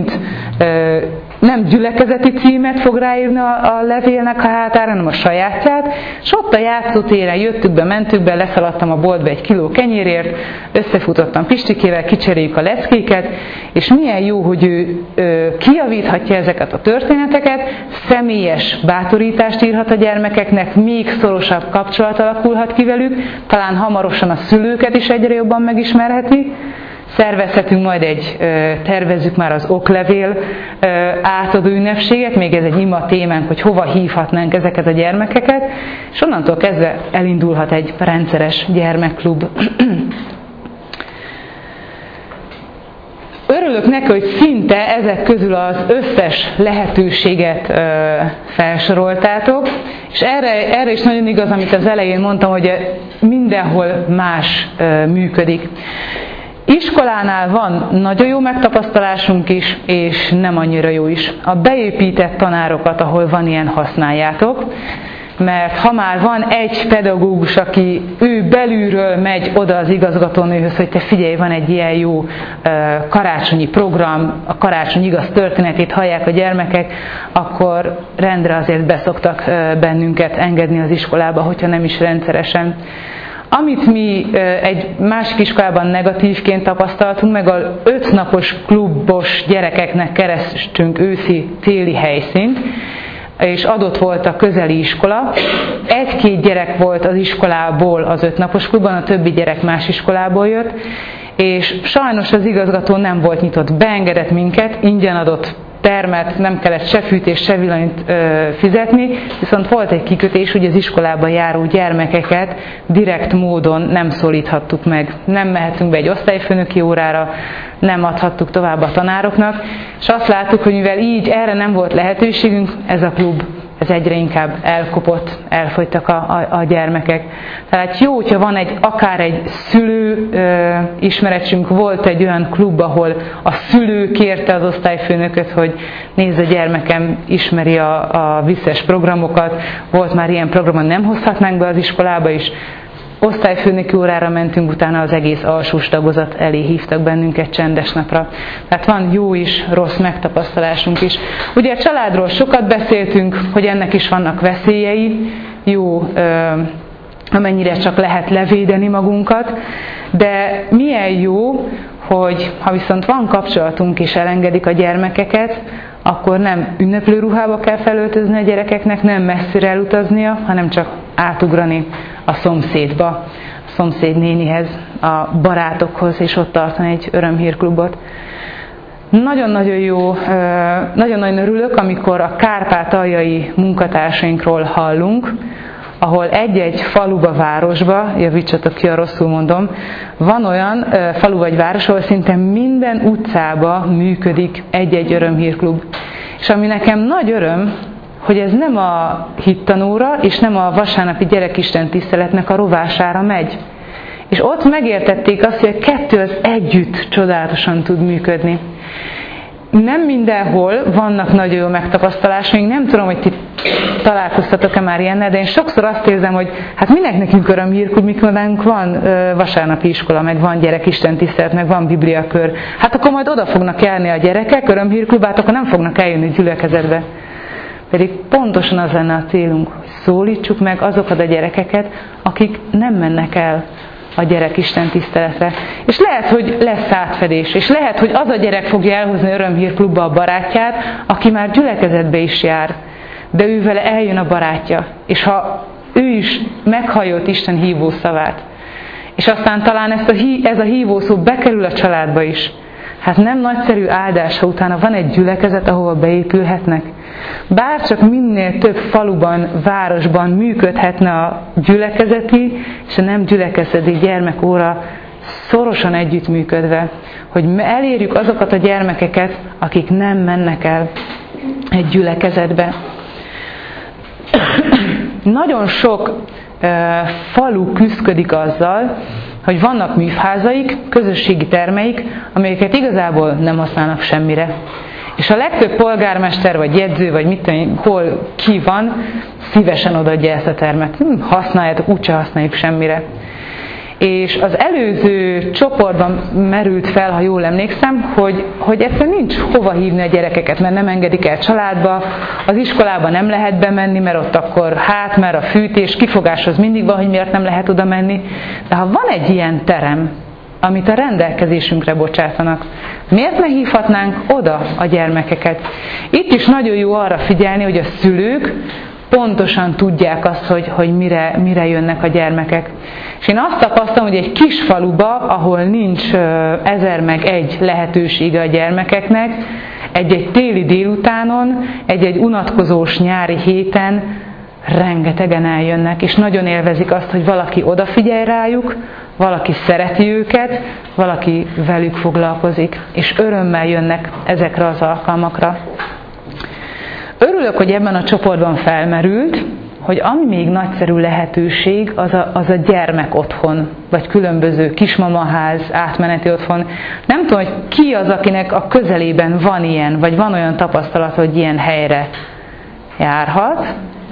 nem gyülekezeti címet fog ráírni a levélnek a hátára, hanem a sajátját, és ott a játszótéren jöttük be, mentük be, leszaladtam a boltba 1 kiló kenyérért, összefutottam Pistikével, kicseréljük a leckéket, és milyen jó, hogy ő kijavíthatja ezeket a történeteket, személyes bátorítást írhat a gyermekeknek, még szorosabb kapcsolat alakulhat ki velük, talán hamarosan a szülőket is egyre jobban megismerheti. Szervezhetünk majd tervezzük már az oklevél átadó ünnepséget, még ez egy ima témánk, hogy hova hívhatnánk ezeket a gyermekeket, és onnantól kezdve elindulhat egy rendszeres gyermekklub. Örülök neki, hogy szinte ezek közül az összes lehetőséget felsoroltátok, és erre is nagyon igaz, amit az elején mondtam, hogy mindenhol más működik. Iskolánál van nagyon jó megtapasztalásunk is, és nem annyira jó is. A beépített tanárokat, ahol van ilyen, használjátok, mert ha már van egy pedagógus, aki ő belülről megy oda az igazgatónőhöz, hogy te figyelj, van egy ilyen jó karácsonyi program, a karácsony igaz történetét hallják a gyermekek, akkor rendre azért beszoktak bennünket engedni az iskolába, hogyha nem is rendszeresen. Amit mi egy másik iskolában negatívként tapasztaltunk, meg a 5 napos klubos gyerekeknek kerestünk őszi-téli helyszínt, és adott volt a közeli iskola. 1-2 gyerek volt az iskolából az 5 napos klubban, a többi gyerek más iskolából jött, és sajnos az igazgató nem volt nyitott, beengedett minket, ingyen adott termet, nem kellett se fűtés, se villanyt fizetni, viszont volt egy kikötés, hogy az iskolába járó gyermekeket direkt módon nem szólíthattuk meg. Nem mehetünk be egy osztályfőnöki órára, nem adhattuk tovább a tanároknak, és azt láttuk, hogy mivel így erre nem volt lehetőségünk, ez a klub ez egyre inkább elkopott, elfogytak a gyermekek. Tehát jó, hogyha van akár egy szülő ismeretünk, volt egy olyan klub, ahol a szülő kérte az osztályfőnököt, hogy nézd, a gyermekem ismeri a visszes programokat, volt már ilyen program, nem hozhatnánk be az iskolába is. Osztályfőnöki órára mentünk, utána az egész alsós tagozat elé hívtak bennünket csendes napra. Tehát van jó is, rossz megtapasztalásunk is. Ugye a családról sokat beszéltünk, hogy ennek is vannak veszélyei, jó, amennyire csak lehet levédeni magunkat, de milyen jó, hogy ha viszont van kapcsolatunk és elengedik a gyermekeket, akkor nem ünneplőruhába kell felöltözni a gyerekeknek, nem messzire elutaznia, hanem csak átugrani a szomszédba, a szomszéd nénihez, a barátokhoz, és ott tartani egy örömhírklubot. Nagyon-nagyon jó, nagyon-nagyon örülök, amikor a kárpátaljai munkatársainkról hallunk, ahol egy-egy faluba, városba, javítsatok ki, ha rosszul mondom, van olyan falu vagy város, ahol szinte minden utcába működik egy-egy örömhírklub. És ami nekem nagy öröm, hogy ez nem a hittanóra, és nem a vasárnapi gyerekisten tiszteletnek a rovására megy. És ott megértették azt, hogy a kettő az együtt csodálatosan tud működni. Nem mindenhol vannak nagyon jó megtapasztalások, még nem tudom, hogy ti találkoztatok-e már ilyennel, de én sokszor azt érzem, hogy hát minek nekünk örömhírklub, mikor nálunk van vasárnapi iskola, meg van gyerekisten tisztelet, meg van bibliakör. Hát akkor majd oda fognak járni a gyerekek, örömhírklubát, akkor nem fognak eljönni gyülekezetbe. Pedig pontosan az lenne a célunk, hogy szólítsuk meg azokat a gyerekeket, akik nem mennek el a gyerekisten tiszteletre. És lehet, hogy lesz átfedés, és lehet, hogy az a gyerek fogja elhozni örömhírklubba a barátját, aki már gyülekezetbe is jár, de ő vele eljön a barátja. És ha ő is meghallja Isten hívó szavát, és aztán talán ez a hívó szó bekerül a családba is, hát nem nagyszerű áldás, ha utána van egy gyülekezet, ahova beépülhetnek. Bárcsak minél több faluban, városban működhetne a gyülekezeti és a nem gyülekezeti gyermekóra szorosan együttműködve, hogy elérjük azokat a gyermekeket, akik nem mennek el egy gyülekezetbe. Nagyon sok falu küszködik azzal, hogy vannak műfázaik, közösségi termeik, amelyeket igazából nem használnak semmire. És a legtöbb polgármester, vagy jegyző, vagy mit tudom, hol ki van, szívesen odaadja ezt a termet. Használjátok, úgyse használjuk semmire. És az előző csoportban merült fel, ha jól emlékszem, hogy egyszerűen nincs hova hívni a gyerekeket, mert nem engedik el családba, az iskolába nem lehet bemenni, mert ott akkor mert a fűtés, kifogáshoz mindig van, hogy miért nem lehet oda menni. De ha van egy ilyen terem, amit a rendelkezésünkre bocsátanak, miért ne hívhatnánk oda a gyermekeket? Itt is nagyon jó arra figyelni, hogy a szülők pontosan tudják azt, hogy mire jönnek a gyermekek. És én azt tapasztalom, hogy egy kis faluba, ahol nincs 1001 lehetősége a gyermekeknek, egy-egy téli délutánon, egy-egy unatkozós nyári héten rengetegen eljönnek, és nagyon élvezik azt, hogy valaki odafigyel rájuk, valaki szereti őket, valaki velük foglalkozik, és örömmel jönnek ezekre az alkalmakra. Örülök, hogy ebben a csoportban felmerült, hogy ami még nagyszerű lehetőség, az a gyermek otthon, vagy különböző kismamaház, átmeneti otthon. Nem tudom, hogy ki az, akinek a közelében van ilyen, vagy van olyan tapasztalat, hogy ilyen helyre járhat.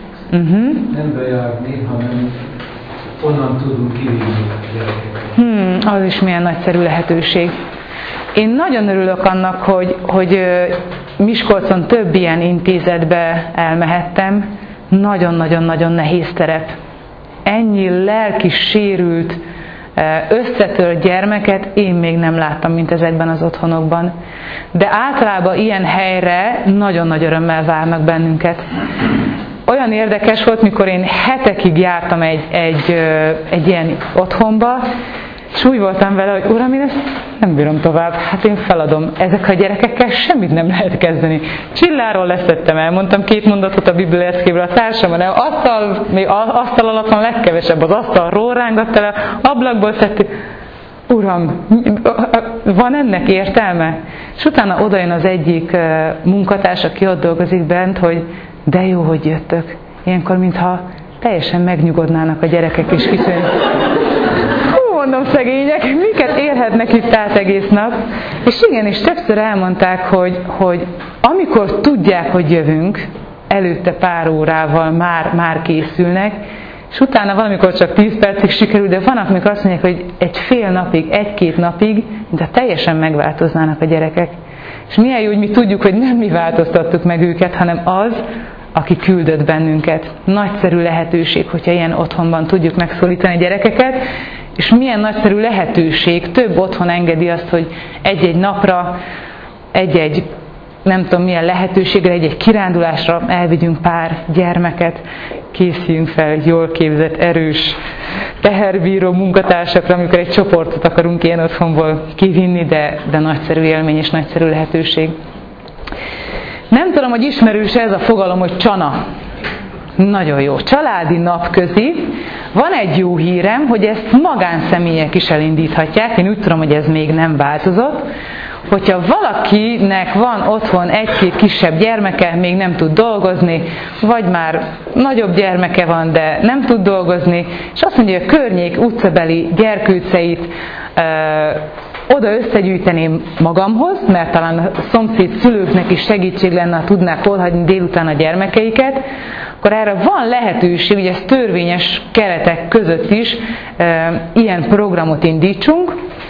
Nem bejárni, hanem onnan tudunk kivinni a gyerekeket. Az is milyen nagyszerű lehetőség. Én nagyon örülök annak, hogy Miskolcon több ilyen intézetbe elmehettem. Nagyon-nagyon-nagyon nehéz terep. Ennyi lelki sérült, összetört gyermeket én még nem láttam, mint ezekben az otthonokban. De általában ilyen helyre nagyon nagy örömmel várnak bennünket. Olyan érdekes volt, mikor én hetekig jártam egy ilyen otthonba, és úgy voltam vele, hogy Uram, én ezt nem bírom tovább, hát én feladom. Ezek a gyerekekkel semmit nem lehet kezdeni. Csilláról leszettem, elmondtam 2 mondatot a bibliaeszkéből a társamban, még asztal alatt van legkevesebb, az asztalról rángatt el, ablakból szedtük. Uram, van ennek értelme? És utána odajön az egyik munkatárs, aki ott dolgozik bent, hogy de jó, hogy jöttök. Ilyenkor, mintha teljesen megnyugodnának a gyerekek, és kiszűnni. Mondom, szegények, miket érhetnek itt át egész nap. És igenis, többször elmondták, hogy amikor tudják, hogy jövünk, előtte pár órával már készülnek, és utána valamikor csak 10 percig sikerül, de van, amikor azt mondják, hogy egy fél napig, 1-2 napig, de teljesen megváltoznának a gyerekek. És milyen jó, hogy mi tudjuk, hogy nem mi változtattuk meg őket, hanem az, aki küldött bennünket. Nagyszerű lehetőség, hogyha ilyen otthonban tudjuk megszólítani a gyerekeket, és milyen nagyszerű lehetőség, több otthon engedi azt, hogy egy-egy napra, egy-egy nem tudom milyen lehetőségre, egy-egy kirándulásra elvigyünk pár gyermeket, készüljünk fel jól képzett, erős, teherbíró munkatársakra, amikor egy csoportot akarunk ilyen otthonból kivinni, de nagyszerű élmény és nagyszerű lehetőség. Nem tudom, hogy ismerős ez a fogalom, hogy csana. Nagyon jó. Családi napközi. Van egy jó hírem, hogy ezt magánszemélyek is elindíthatják. Én úgy tudom, hogy ez még nem változott. hogyha valakinek van otthon egy-két kisebb gyermeke, még nem tud dolgozni, vagy már nagyobb gyermeke van, de nem tud dolgozni, és azt mondja, hogy a környék utcabeli gyerkőceit oda összegyűjteném magamhoz, mert talán a szomszéd szülőknek is segítség lenne, ha tudnák hol hagyni délután a gyermekeiket, akkor erre van lehetőség, hogy ezt törvényes keretek között is ilyen programot indítsunk,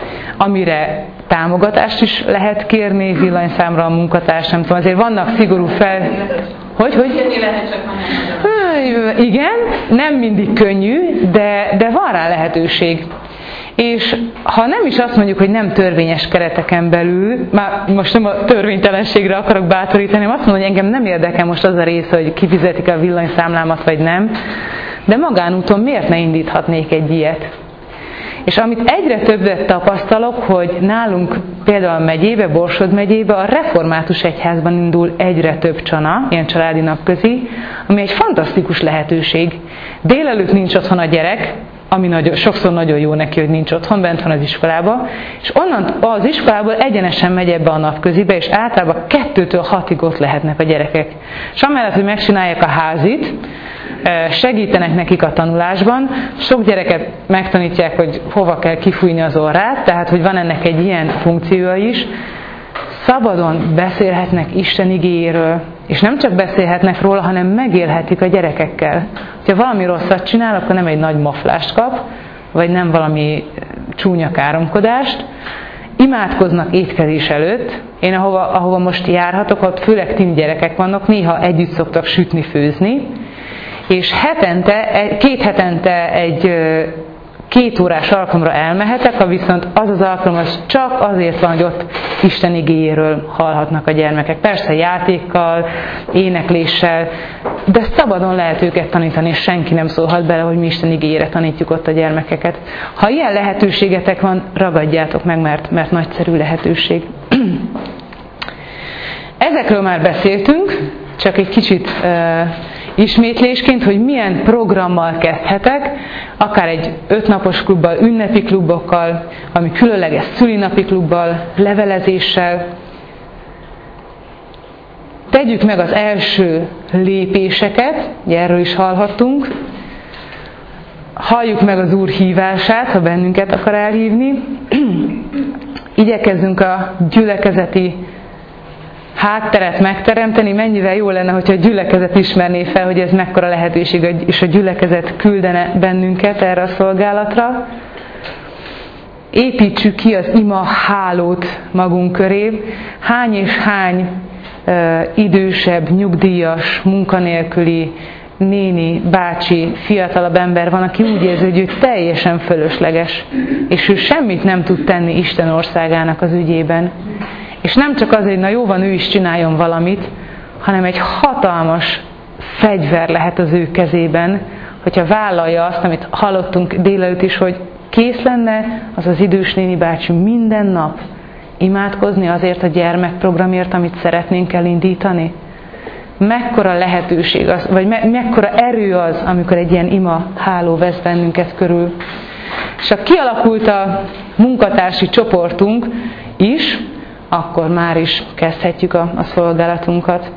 amire támogatást is lehet kérni, villanyszámra a munkatárs, nem tudom, azért vannak szigorú Hogy? Lehet, csak már nem. Igen, nem mindig könnyű, de van rá lehetőség. És ha nem is azt mondjuk, hogy nem törvényes kereteken belül, már most nem a törvénytelenségre akarok bátorítani, hanem azt mondom, hogy engem nem érdekel most az a rész, hogy kifizetik a villanyszámlámat, vagy nem, de magánúton miért ne indíthatnék egy ilyet? És amit egyre többet tapasztalok, hogy nálunk például a megyébe, Borsod megyébe a református egyházban indul egyre több csana, ilyen családi napközi, ami egy fantasztikus lehetőség. Délelőtt nincs otthon a gyerek, ami sokszor nagyon jó neki, hogy nincs otthon, bent van az iskolába, és onnan az iskolából egyenesen megy ebbe a napközibe, és általában 2-től 6-ig ott lehetnek a gyerekek. És amellett, hogy megcsinálják a házit, segítenek nekik a tanulásban, sok gyereket megtanítják, hogy hova kell kifújni az orrát, tehát hogy van ennek egy ilyen funkciója is. Szabadon beszélhetnek Isten igéjéről, és nem csak beszélhetnek róla, hanem megélhetik a gyerekekkel. Ha valami rosszat csinál, akkor nem egy nagy maflást kap, vagy nem valami csúnya káromkodást. Imádkoznak étkezés előtt. Én ahova most járhatok, ott főleg teen gyerekek vannak, néha együtt szoktak sütni, főzni, és 2 hetente egy 2 órás alkalomra elmehetek, ha viszont az az alkalom az csak azért van, hogy ott Isten igéjéről hallhatnak a gyermekek. Persze játékkal, énekléssel, de szabadon lehet őket tanítani, és senki nem szólhat bele, hogy mi Isten igéjére tanítjuk ott a gyermekeket. Ha ilyen lehetőségetek van, ragadjátok meg, mert nagyszerű lehetőség. Ezekről már beszéltünk, csak egy kicsit ismétlésként, hogy milyen programmal kezdhetek, akár egy 5 napos klubbal, ünnepi klubokkal, ami különleges szülinapi klubbal, levelezéssel. Tegyük meg az első lépéseket, ugye erről is hallhattunk. Halljuk meg az Úr hívását, ha bennünket akar elhívni. Igyekezzünk a gyülekezeti hátteret megteremteni, mennyivel jó lenne, hogyha a gyülekezet ismerné fel, hogy ez mekkora lehetőség, és a gyülekezet küldene bennünket erre a szolgálatra. Építsük ki az ima hálót magunk köré. Hány és hány idősebb, nyugdíjas, munkanélküli, néni, bácsi, fiatalabb ember van, aki úgy érzi, hogy ő teljesen fölösleges, és ő semmit nem tud tenni Isten országának az ügyében. És nem csak azért, hogy na jó van, ő is csináljon valamit, hanem egy hatalmas fegyver lehet az ő kezében, hogyha vállalja azt, amit hallottunk délelőtt is, hogy kész lenne az az idős néni bácsi minden nap imádkozni azért a gyermekprogramért, amit szeretnénk elindítani. Mekkora lehetőség az, vagy mekkora erő az, amikor egy ilyen ima háló vesz bennünket körül. És ha kialakult a munkatársi csoportunk is, akkor már is kezdhetjük a szolgálatunkat.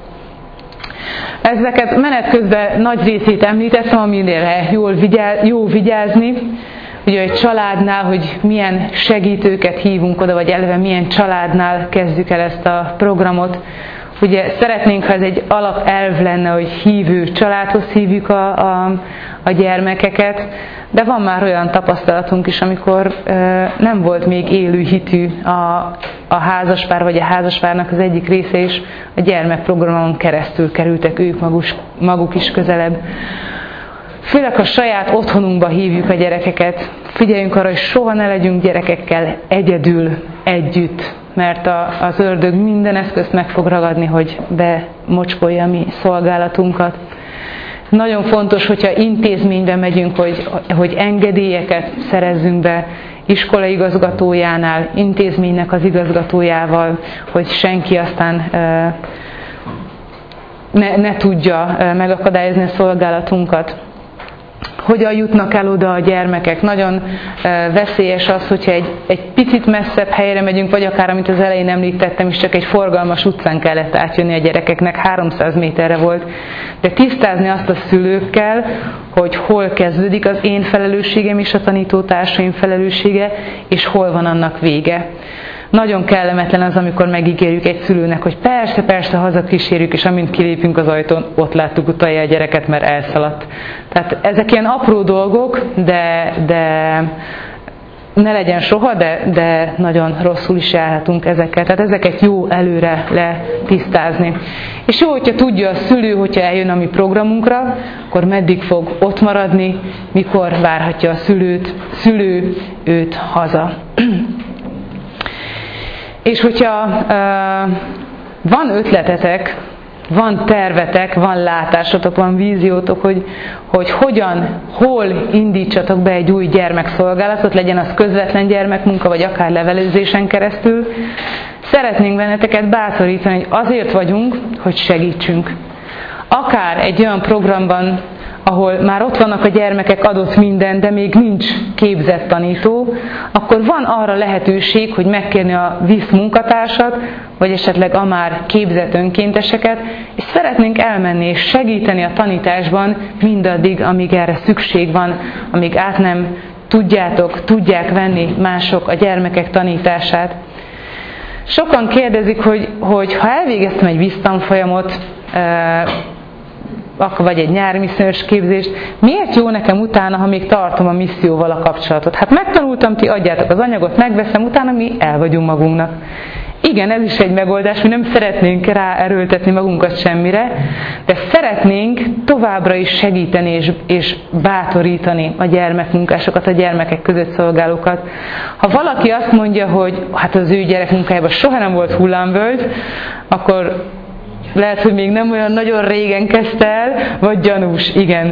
Ezeket menet közben nagy részét említettem, amire jó vigyázni. Ugye egy családnál, hogy milyen segítőket hívunk oda, vagy eleve milyen családnál kezdjük el ezt a programot. Ugye szeretnénk, ha ez egy alapelv lenne, hogy hívő családhoz hívjuk a gyermekeket, de van már olyan tapasztalatunk is, amikor nem volt még élő hitű a házaspár, vagy a házaspárnak az egyik része, és a gyermekprogramon keresztül kerültek ők maguk is közelebb. Főleg a saját otthonunkba hívjuk a gyerekeket. Figyeljünk arra, hogy soha ne legyünk gyerekekkel egyedül, együtt, mert az ördög minden eszközt meg fog ragadni, hogy bemocskolja a mi szolgálatunkat. Nagyon fontos, hogyha intézménybe megyünk, hogy engedélyeket szerezzünk be iskolaigazgatójánál, intézménynek az igazgatójával, hogy senki aztán ne tudja megakadályozni a szolgálatunkat. hogyan jutnak el oda a gyermekek. Nagyon veszélyes az, hogyha egy picit messzebb helyre megyünk, vagy akár, amit az elején említettem is, csak egy forgalmas utcán kellett átjönni a gyerekeknek, 300 méterre volt. De tisztázni azt a szülőkkel, hogy hol kezdődik az én felelősségem és a tanítótársaim felelőssége, és hol van annak vége. Nagyon kellemetlen az, amikor megígérjük egy szülőnek, hogy persze, hazakísérjük, és amint kilépünk az ajtón, ott láttuk utoljára a gyereket, mert elszaladt. Tehát ezek ilyen apró dolgok, de ne legyen soha, de nagyon rosszul is járhatunk ezekkel. Tehát ezeket jó előre letisztázni. És jó, hogyha tudja a szülő, hogyha eljön a mi programunkra, akkor meddig fog ott maradni, mikor várhatja a szülő őt haza. És hogyha van ötletetek, van tervetek, van látásotok, van víziótok, hogy hogyan, hol indítsatok be egy új gyermekszolgálatot, legyen az közvetlen gyermekmunka, vagy akár levelezésen keresztül, szeretnénk benneteket bátorítani, hogy azért vagyunk, hogy segítsünk. Akár egy olyan programban, ahol már ott vannak a gyermekek, adott minden, de még nincs képzett tanító, akkor van arra lehetőség, hogy megkérni a VISZ munkatársat, vagy esetleg a már képzett önkénteseket, és szeretnénk elmenni és segíteni a tanításban mindaddig, amíg erre szükség van, amíg át nem tudják venni mások a gyermekek tanítását. Sokan kérdezik, hogy ha elvégeztem egy VISZ tanfolyamot, vagy egy nyári missziós képzést, miért jó nekem utána, ha még tartom a misszióval a kapcsolatot? Hát megtanultam, ti adjátok az anyagot, megveszem, utána mi el vagyunk magunknak. Igen, ez is egy megoldás, mi nem szeretnénk ráerőltetni magunkat semmire, de szeretnénk továbbra is segíteni és bátorítani a gyermekmunkásokat, a gyermekek között szolgálókat. Ha valaki azt mondja, hogy hát az ő gyerekmunkájában soha nem volt hullámvölgy, akkor lehet, hogy még nem olyan nagyon régen kezdte el, vagy gyanús, igen.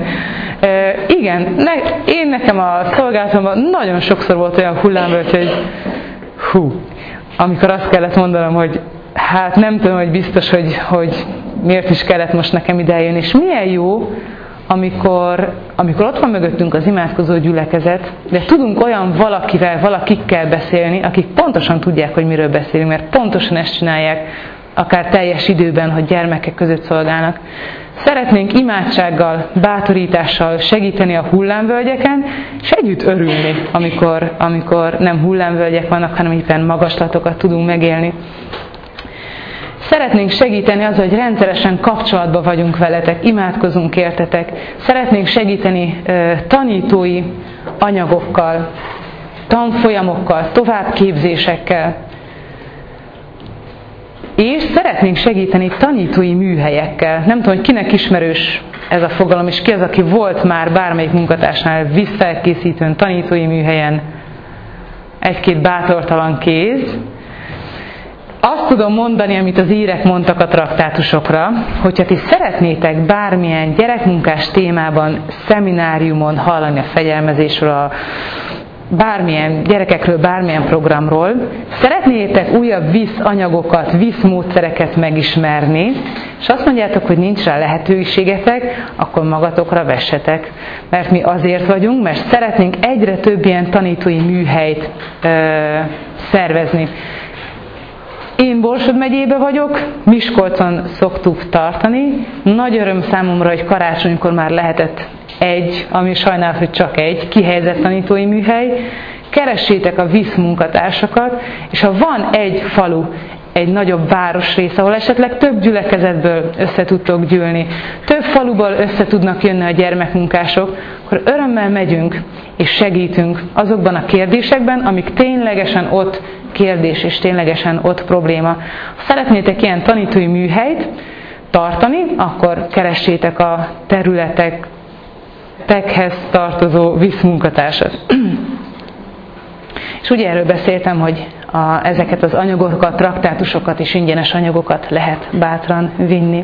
Én nekem a szolgálatomban nagyon sokszor volt olyan hullámvölgy, hogy amikor azt kellett mondanom, hogy hát nem tudom, hogy biztos, hogy miért is kellett most nekem idejönni. És milyen jó, amikor ott van mögöttünk az imádkozó gyülekezet, de tudunk olyan valakikkel beszélni, akik pontosan tudják, hogy miről beszélünk, mert pontosan ezt csinálják, akár teljes időben, hogy gyermekek között szolgálnak. Szeretnénk imádsággal, bátorítással segíteni a hullámvölgyeken, és együtt örülni, amikor nem hullámvölgyek vannak, hanem éppen magaslatokat tudunk megélni. Szeretnénk segíteni azzal, hogy rendszeresen kapcsolatban vagyunk veletek, imádkozunk értetek. Szeretnénk segíteni tanítói anyagokkal, tanfolyamokkal, továbbképzésekkel. És szeretnénk segíteni tanítói műhelyekkel. Nem tudom, hogy kinek ismerős ez a fogalom, és ki az, aki volt már bármelyik munkatársnál vízfelkészítőn, tanítói műhelyen, egy-két bátortalan kéz. Azt tudom mondani, amit az írek mondtak a traktátusokra, hogyha ti szeretnétek bármilyen gyerekmunkás témában, szemináriumon hallani a fegyelmezésről, bármilyen gyerekekről, bármilyen programról, szeretnétek újabb VISZ anyagokat, VISZ módszereket megismerni, és azt mondjátok, hogy nincs rá lehetőségetek, akkor magatokra vessetek. Mert mi azért vagyunk, mert szeretnénk egyre több ilyen tanítói műhelyt szervezni. Én Borsod megyébe vagyok, Miskolcon szoktuk tartani. Nagy öröm számomra, hogy karácsonykor már lehetett ami sajnálat, hogy csak egy kihelyezett tanítói műhely. Keressétek a VISZ munkatársakat, és ha van egy falu, egy nagyobb városrész, ahol esetleg több gyülekezetből össze tudtok gyűlni, több faluból össze tudnak jönni a gyermekmunkások, akkor örömmel megyünk és segítünk azokban a kérdésekben, amik ténylegesen ott kérdés és ténylegesen ott probléma. Ha szeretnétek ilyen tanítói műhelyt tartani, akkor keressétek a területekhez tartozó VISZ munkatársat. És ugye erről beszéltem, hogy ezeket az anyagokat, traktátusokat és ingyenes anyagokat lehet bátran vinni.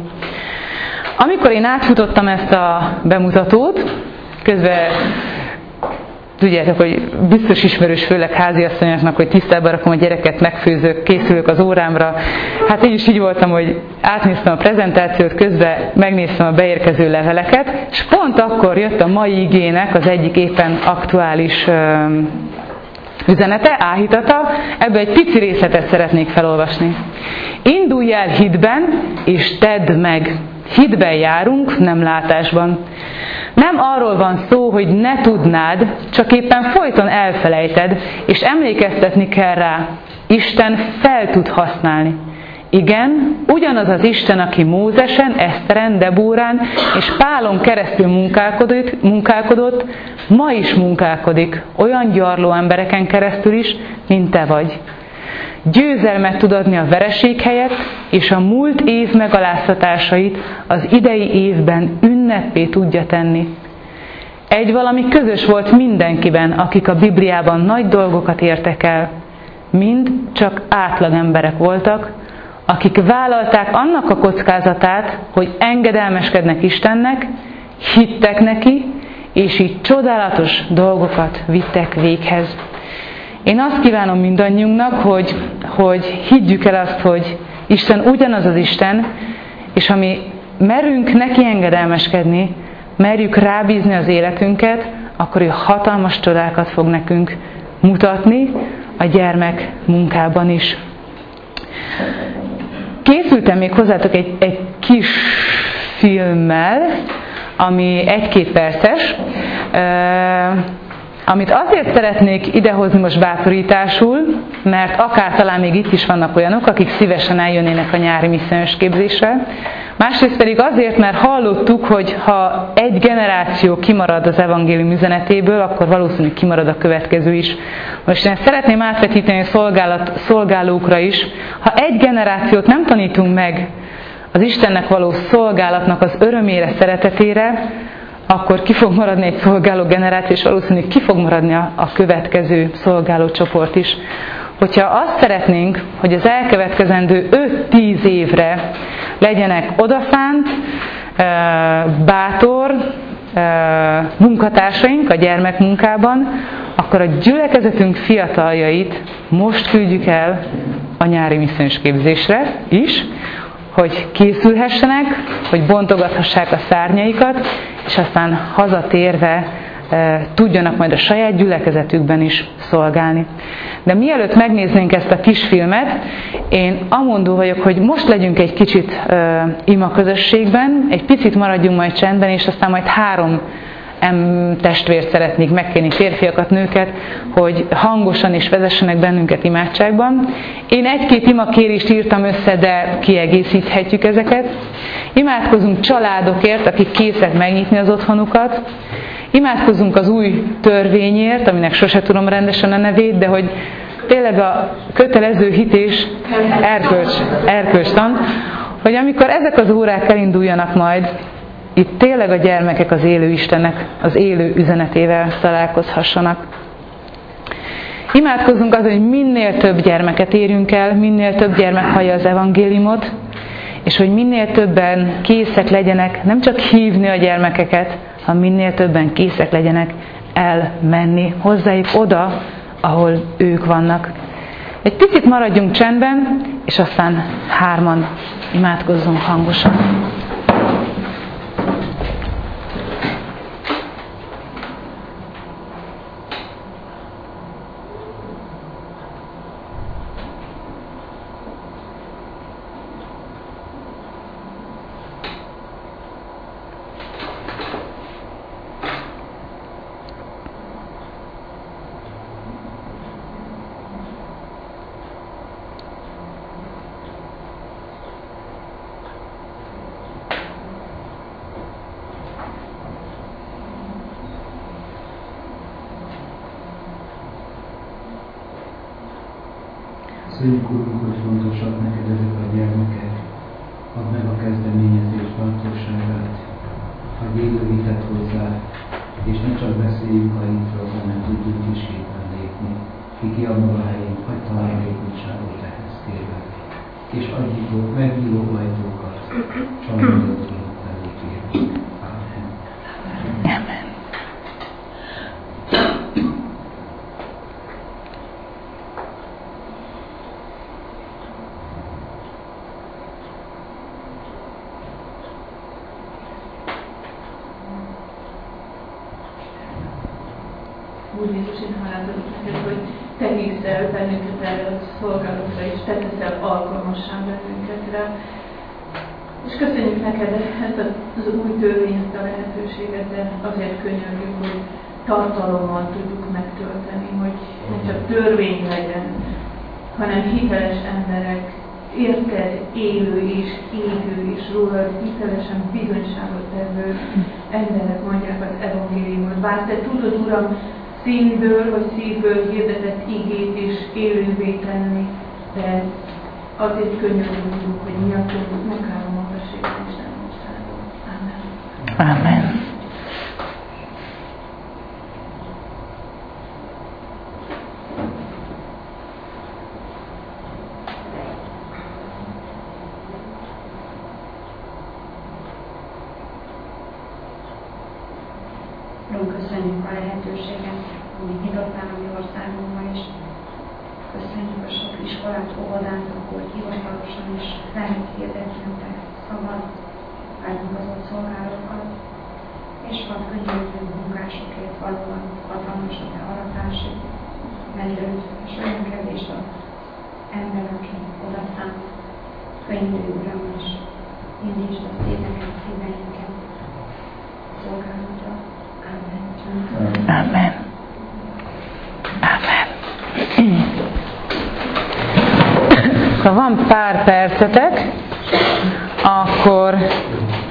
Amikor én átfutottam ezt a bemutatót, közben tudjátok, hogy biztos ismerős, főleg háziasszonyoknak, hogy tisztába rakom a gyereket, megfőzök, készülök az órámra. Hát én is így voltam, hogy átnéztem a prezentációt, közben megnéztem a beérkező leveleket, és pont akkor jött a mai igének az egyik éppen aktuális üzenete, áhítata, ebből egy pici részletet szeretnék felolvasni. Indulj el hitben, és tedd meg. Hitben járunk, nem látásban. Nem arról van szó, hogy ne tudnád, csak éppen folyton elfelejted, és emlékeztetni kell rá. Isten fel tud használni. Igen, ugyanaz az Isten, aki Mózesen, Eszteren, Debórán és Pálon keresztül munkálkodott, ma is munkálkodik, olyan gyarló embereken keresztül is, mint te vagy. Győzelmet tud adni a vereség helyett, és a múlt év megaláztatásait az idei évben ünnepé tudja tenni. Egy valami közös volt mindenkiben, akik a Bibliában nagy dolgokat értek el. Mind csak átlag emberek voltak, akik vállalták annak a kockázatát, hogy engedelmeskednek Istennek, hittek neki, és így csodálatos dolgokat vittek véghez. Én azt kívánom mindannyiunknak, hogy higgyük el azt, hogy Isten ugyanaz az Isten, és ami merünk neki engedelmeskedni, merjük rábízni az életünket, akkor ő hatalmas csodákat fog nekünk mutatni a gyermek munkában is. Készültem még hozzátok egy kis filmmel, ami 1-2 perces, amit azért szeretnék idehozni most bátorításul, mert akár talán még itt is vannak olyanok, akik szívesen eljönnének a nyári missziós képzésre. Másrészt pedig azért, mert hallottuk, hogy ha egy generáció kimarad az evangélium üzenetéből, akkor valószínűleg kimarad a következő is. Most én szeretném átvetíteni a szolgálókra is. Ha egy generációt nem tanítunk meg az Istennek való szolgálatnak az örömére, szeretetére, akkor ki fog maradni egy szolgáló generáció, és valószínűleg ki fog maradni a következő szolgáló csoport is. Hogyha azt szeretnénk, hogy az elkövetkezendő 5-10 évre legyenek odaszánt, bátor munkatársaink a gyermekmunkában, akkor a gyülekezetünk fiataljait most küldjük el a nyári missziós képzésre is, hogy készülhessenek, hogy bontogathassák a szárnyaikat, és aztán hazatérve tudjanak majd a saját gyülekezetükben is szolgálni. De mielőtt megnéznénk ezt a kis filmet, én amondó vagyok, hogy most legyünk egy kicsit ima közösségben, egy picit maradjunk majd csendben, és aztán majd 3 testvért szeretnék megkérni, férfiakat, nőket, hogy hangosan is vezessenek bennünket imádságban. Én 1-2 imakérést írtam össze, de kiegészíthetjük ezeket. Imádkozunk családokért, akik készek megnyitni az otthonukat. Imádkozunk az új törvényért, aminek sose tudom rendesen a nevét, de hogy tényleg a kötelező hit és erkölcstan, hogy amikor ezek az órák elinduljanak majd, itt tényleg a gyermekek az élő Istennek az élő üzenetével találkozhassanak. Imádkozzunk azért, hogy minél több gyermeket érjünk el, minél több gyermek hallja az evangéliumot, és hogy minél többen készek legyenek nem csak hívni a gyermekeket, hanem minél többen készek legyenek elmenni hozzájuk oda, ahol ők vannak. Egy picit maradjunk csendben, és aztán 3-an imádkozzunk hangosan. Köszönjük, Urunk, hogy fontosak neked ezek a gyermekek. Add meg a kezdeményezés tartóságát, hogy élő hitet hozzá, és ne csak beszéljünk a hitről, hanem tudjunk is képen lépni. Ki ki a munkahelyén, hagyd találékonyságot ehhez kérlek, és adj megnyíló ajtókat, csalódott felé kérlek. Amen. Amen. Úr Jézus, én hálát adok neked, hogy te hívsz el bennünket erre a szolgálatra, és te teszel alkalmassá bennünket rá. És köszönjük neked ezt az új törvényt, ezt a lehetőséget, de azért könyörgünk, hogy tartalommal tudjuk megtölteni, hogy ne csak törvény legyen, hanem hiteles emberek, érted élő és égő és rólad hitelesen bizonyságot tevő emberek mondják az evangéliumot. Bár te tudod, Uram, szívből vagy szívből hirdetett igét és élővé tenni, de azért könyörgünk, hogy miattunk megkáromoltassék az Isten országot. Amen. Amen. Köszönjük a lehetőséget, amit nyitottál a mi országunkban, és köszönjük a sok iskolát, óvodát, ahol hivatalosan is lehet hirdetni a te szabad, elmagazott szolgálókat, és hadd könyörgünk munkásokért valóban hatalmas a te aratásig, mert és olyan kevés az ember, aki odaszáll, könyörgő Uram, és indítsd a szíveket, szíveinket szolgálatra. Amen. Amen. Amen. Ha van pár percetek, akkor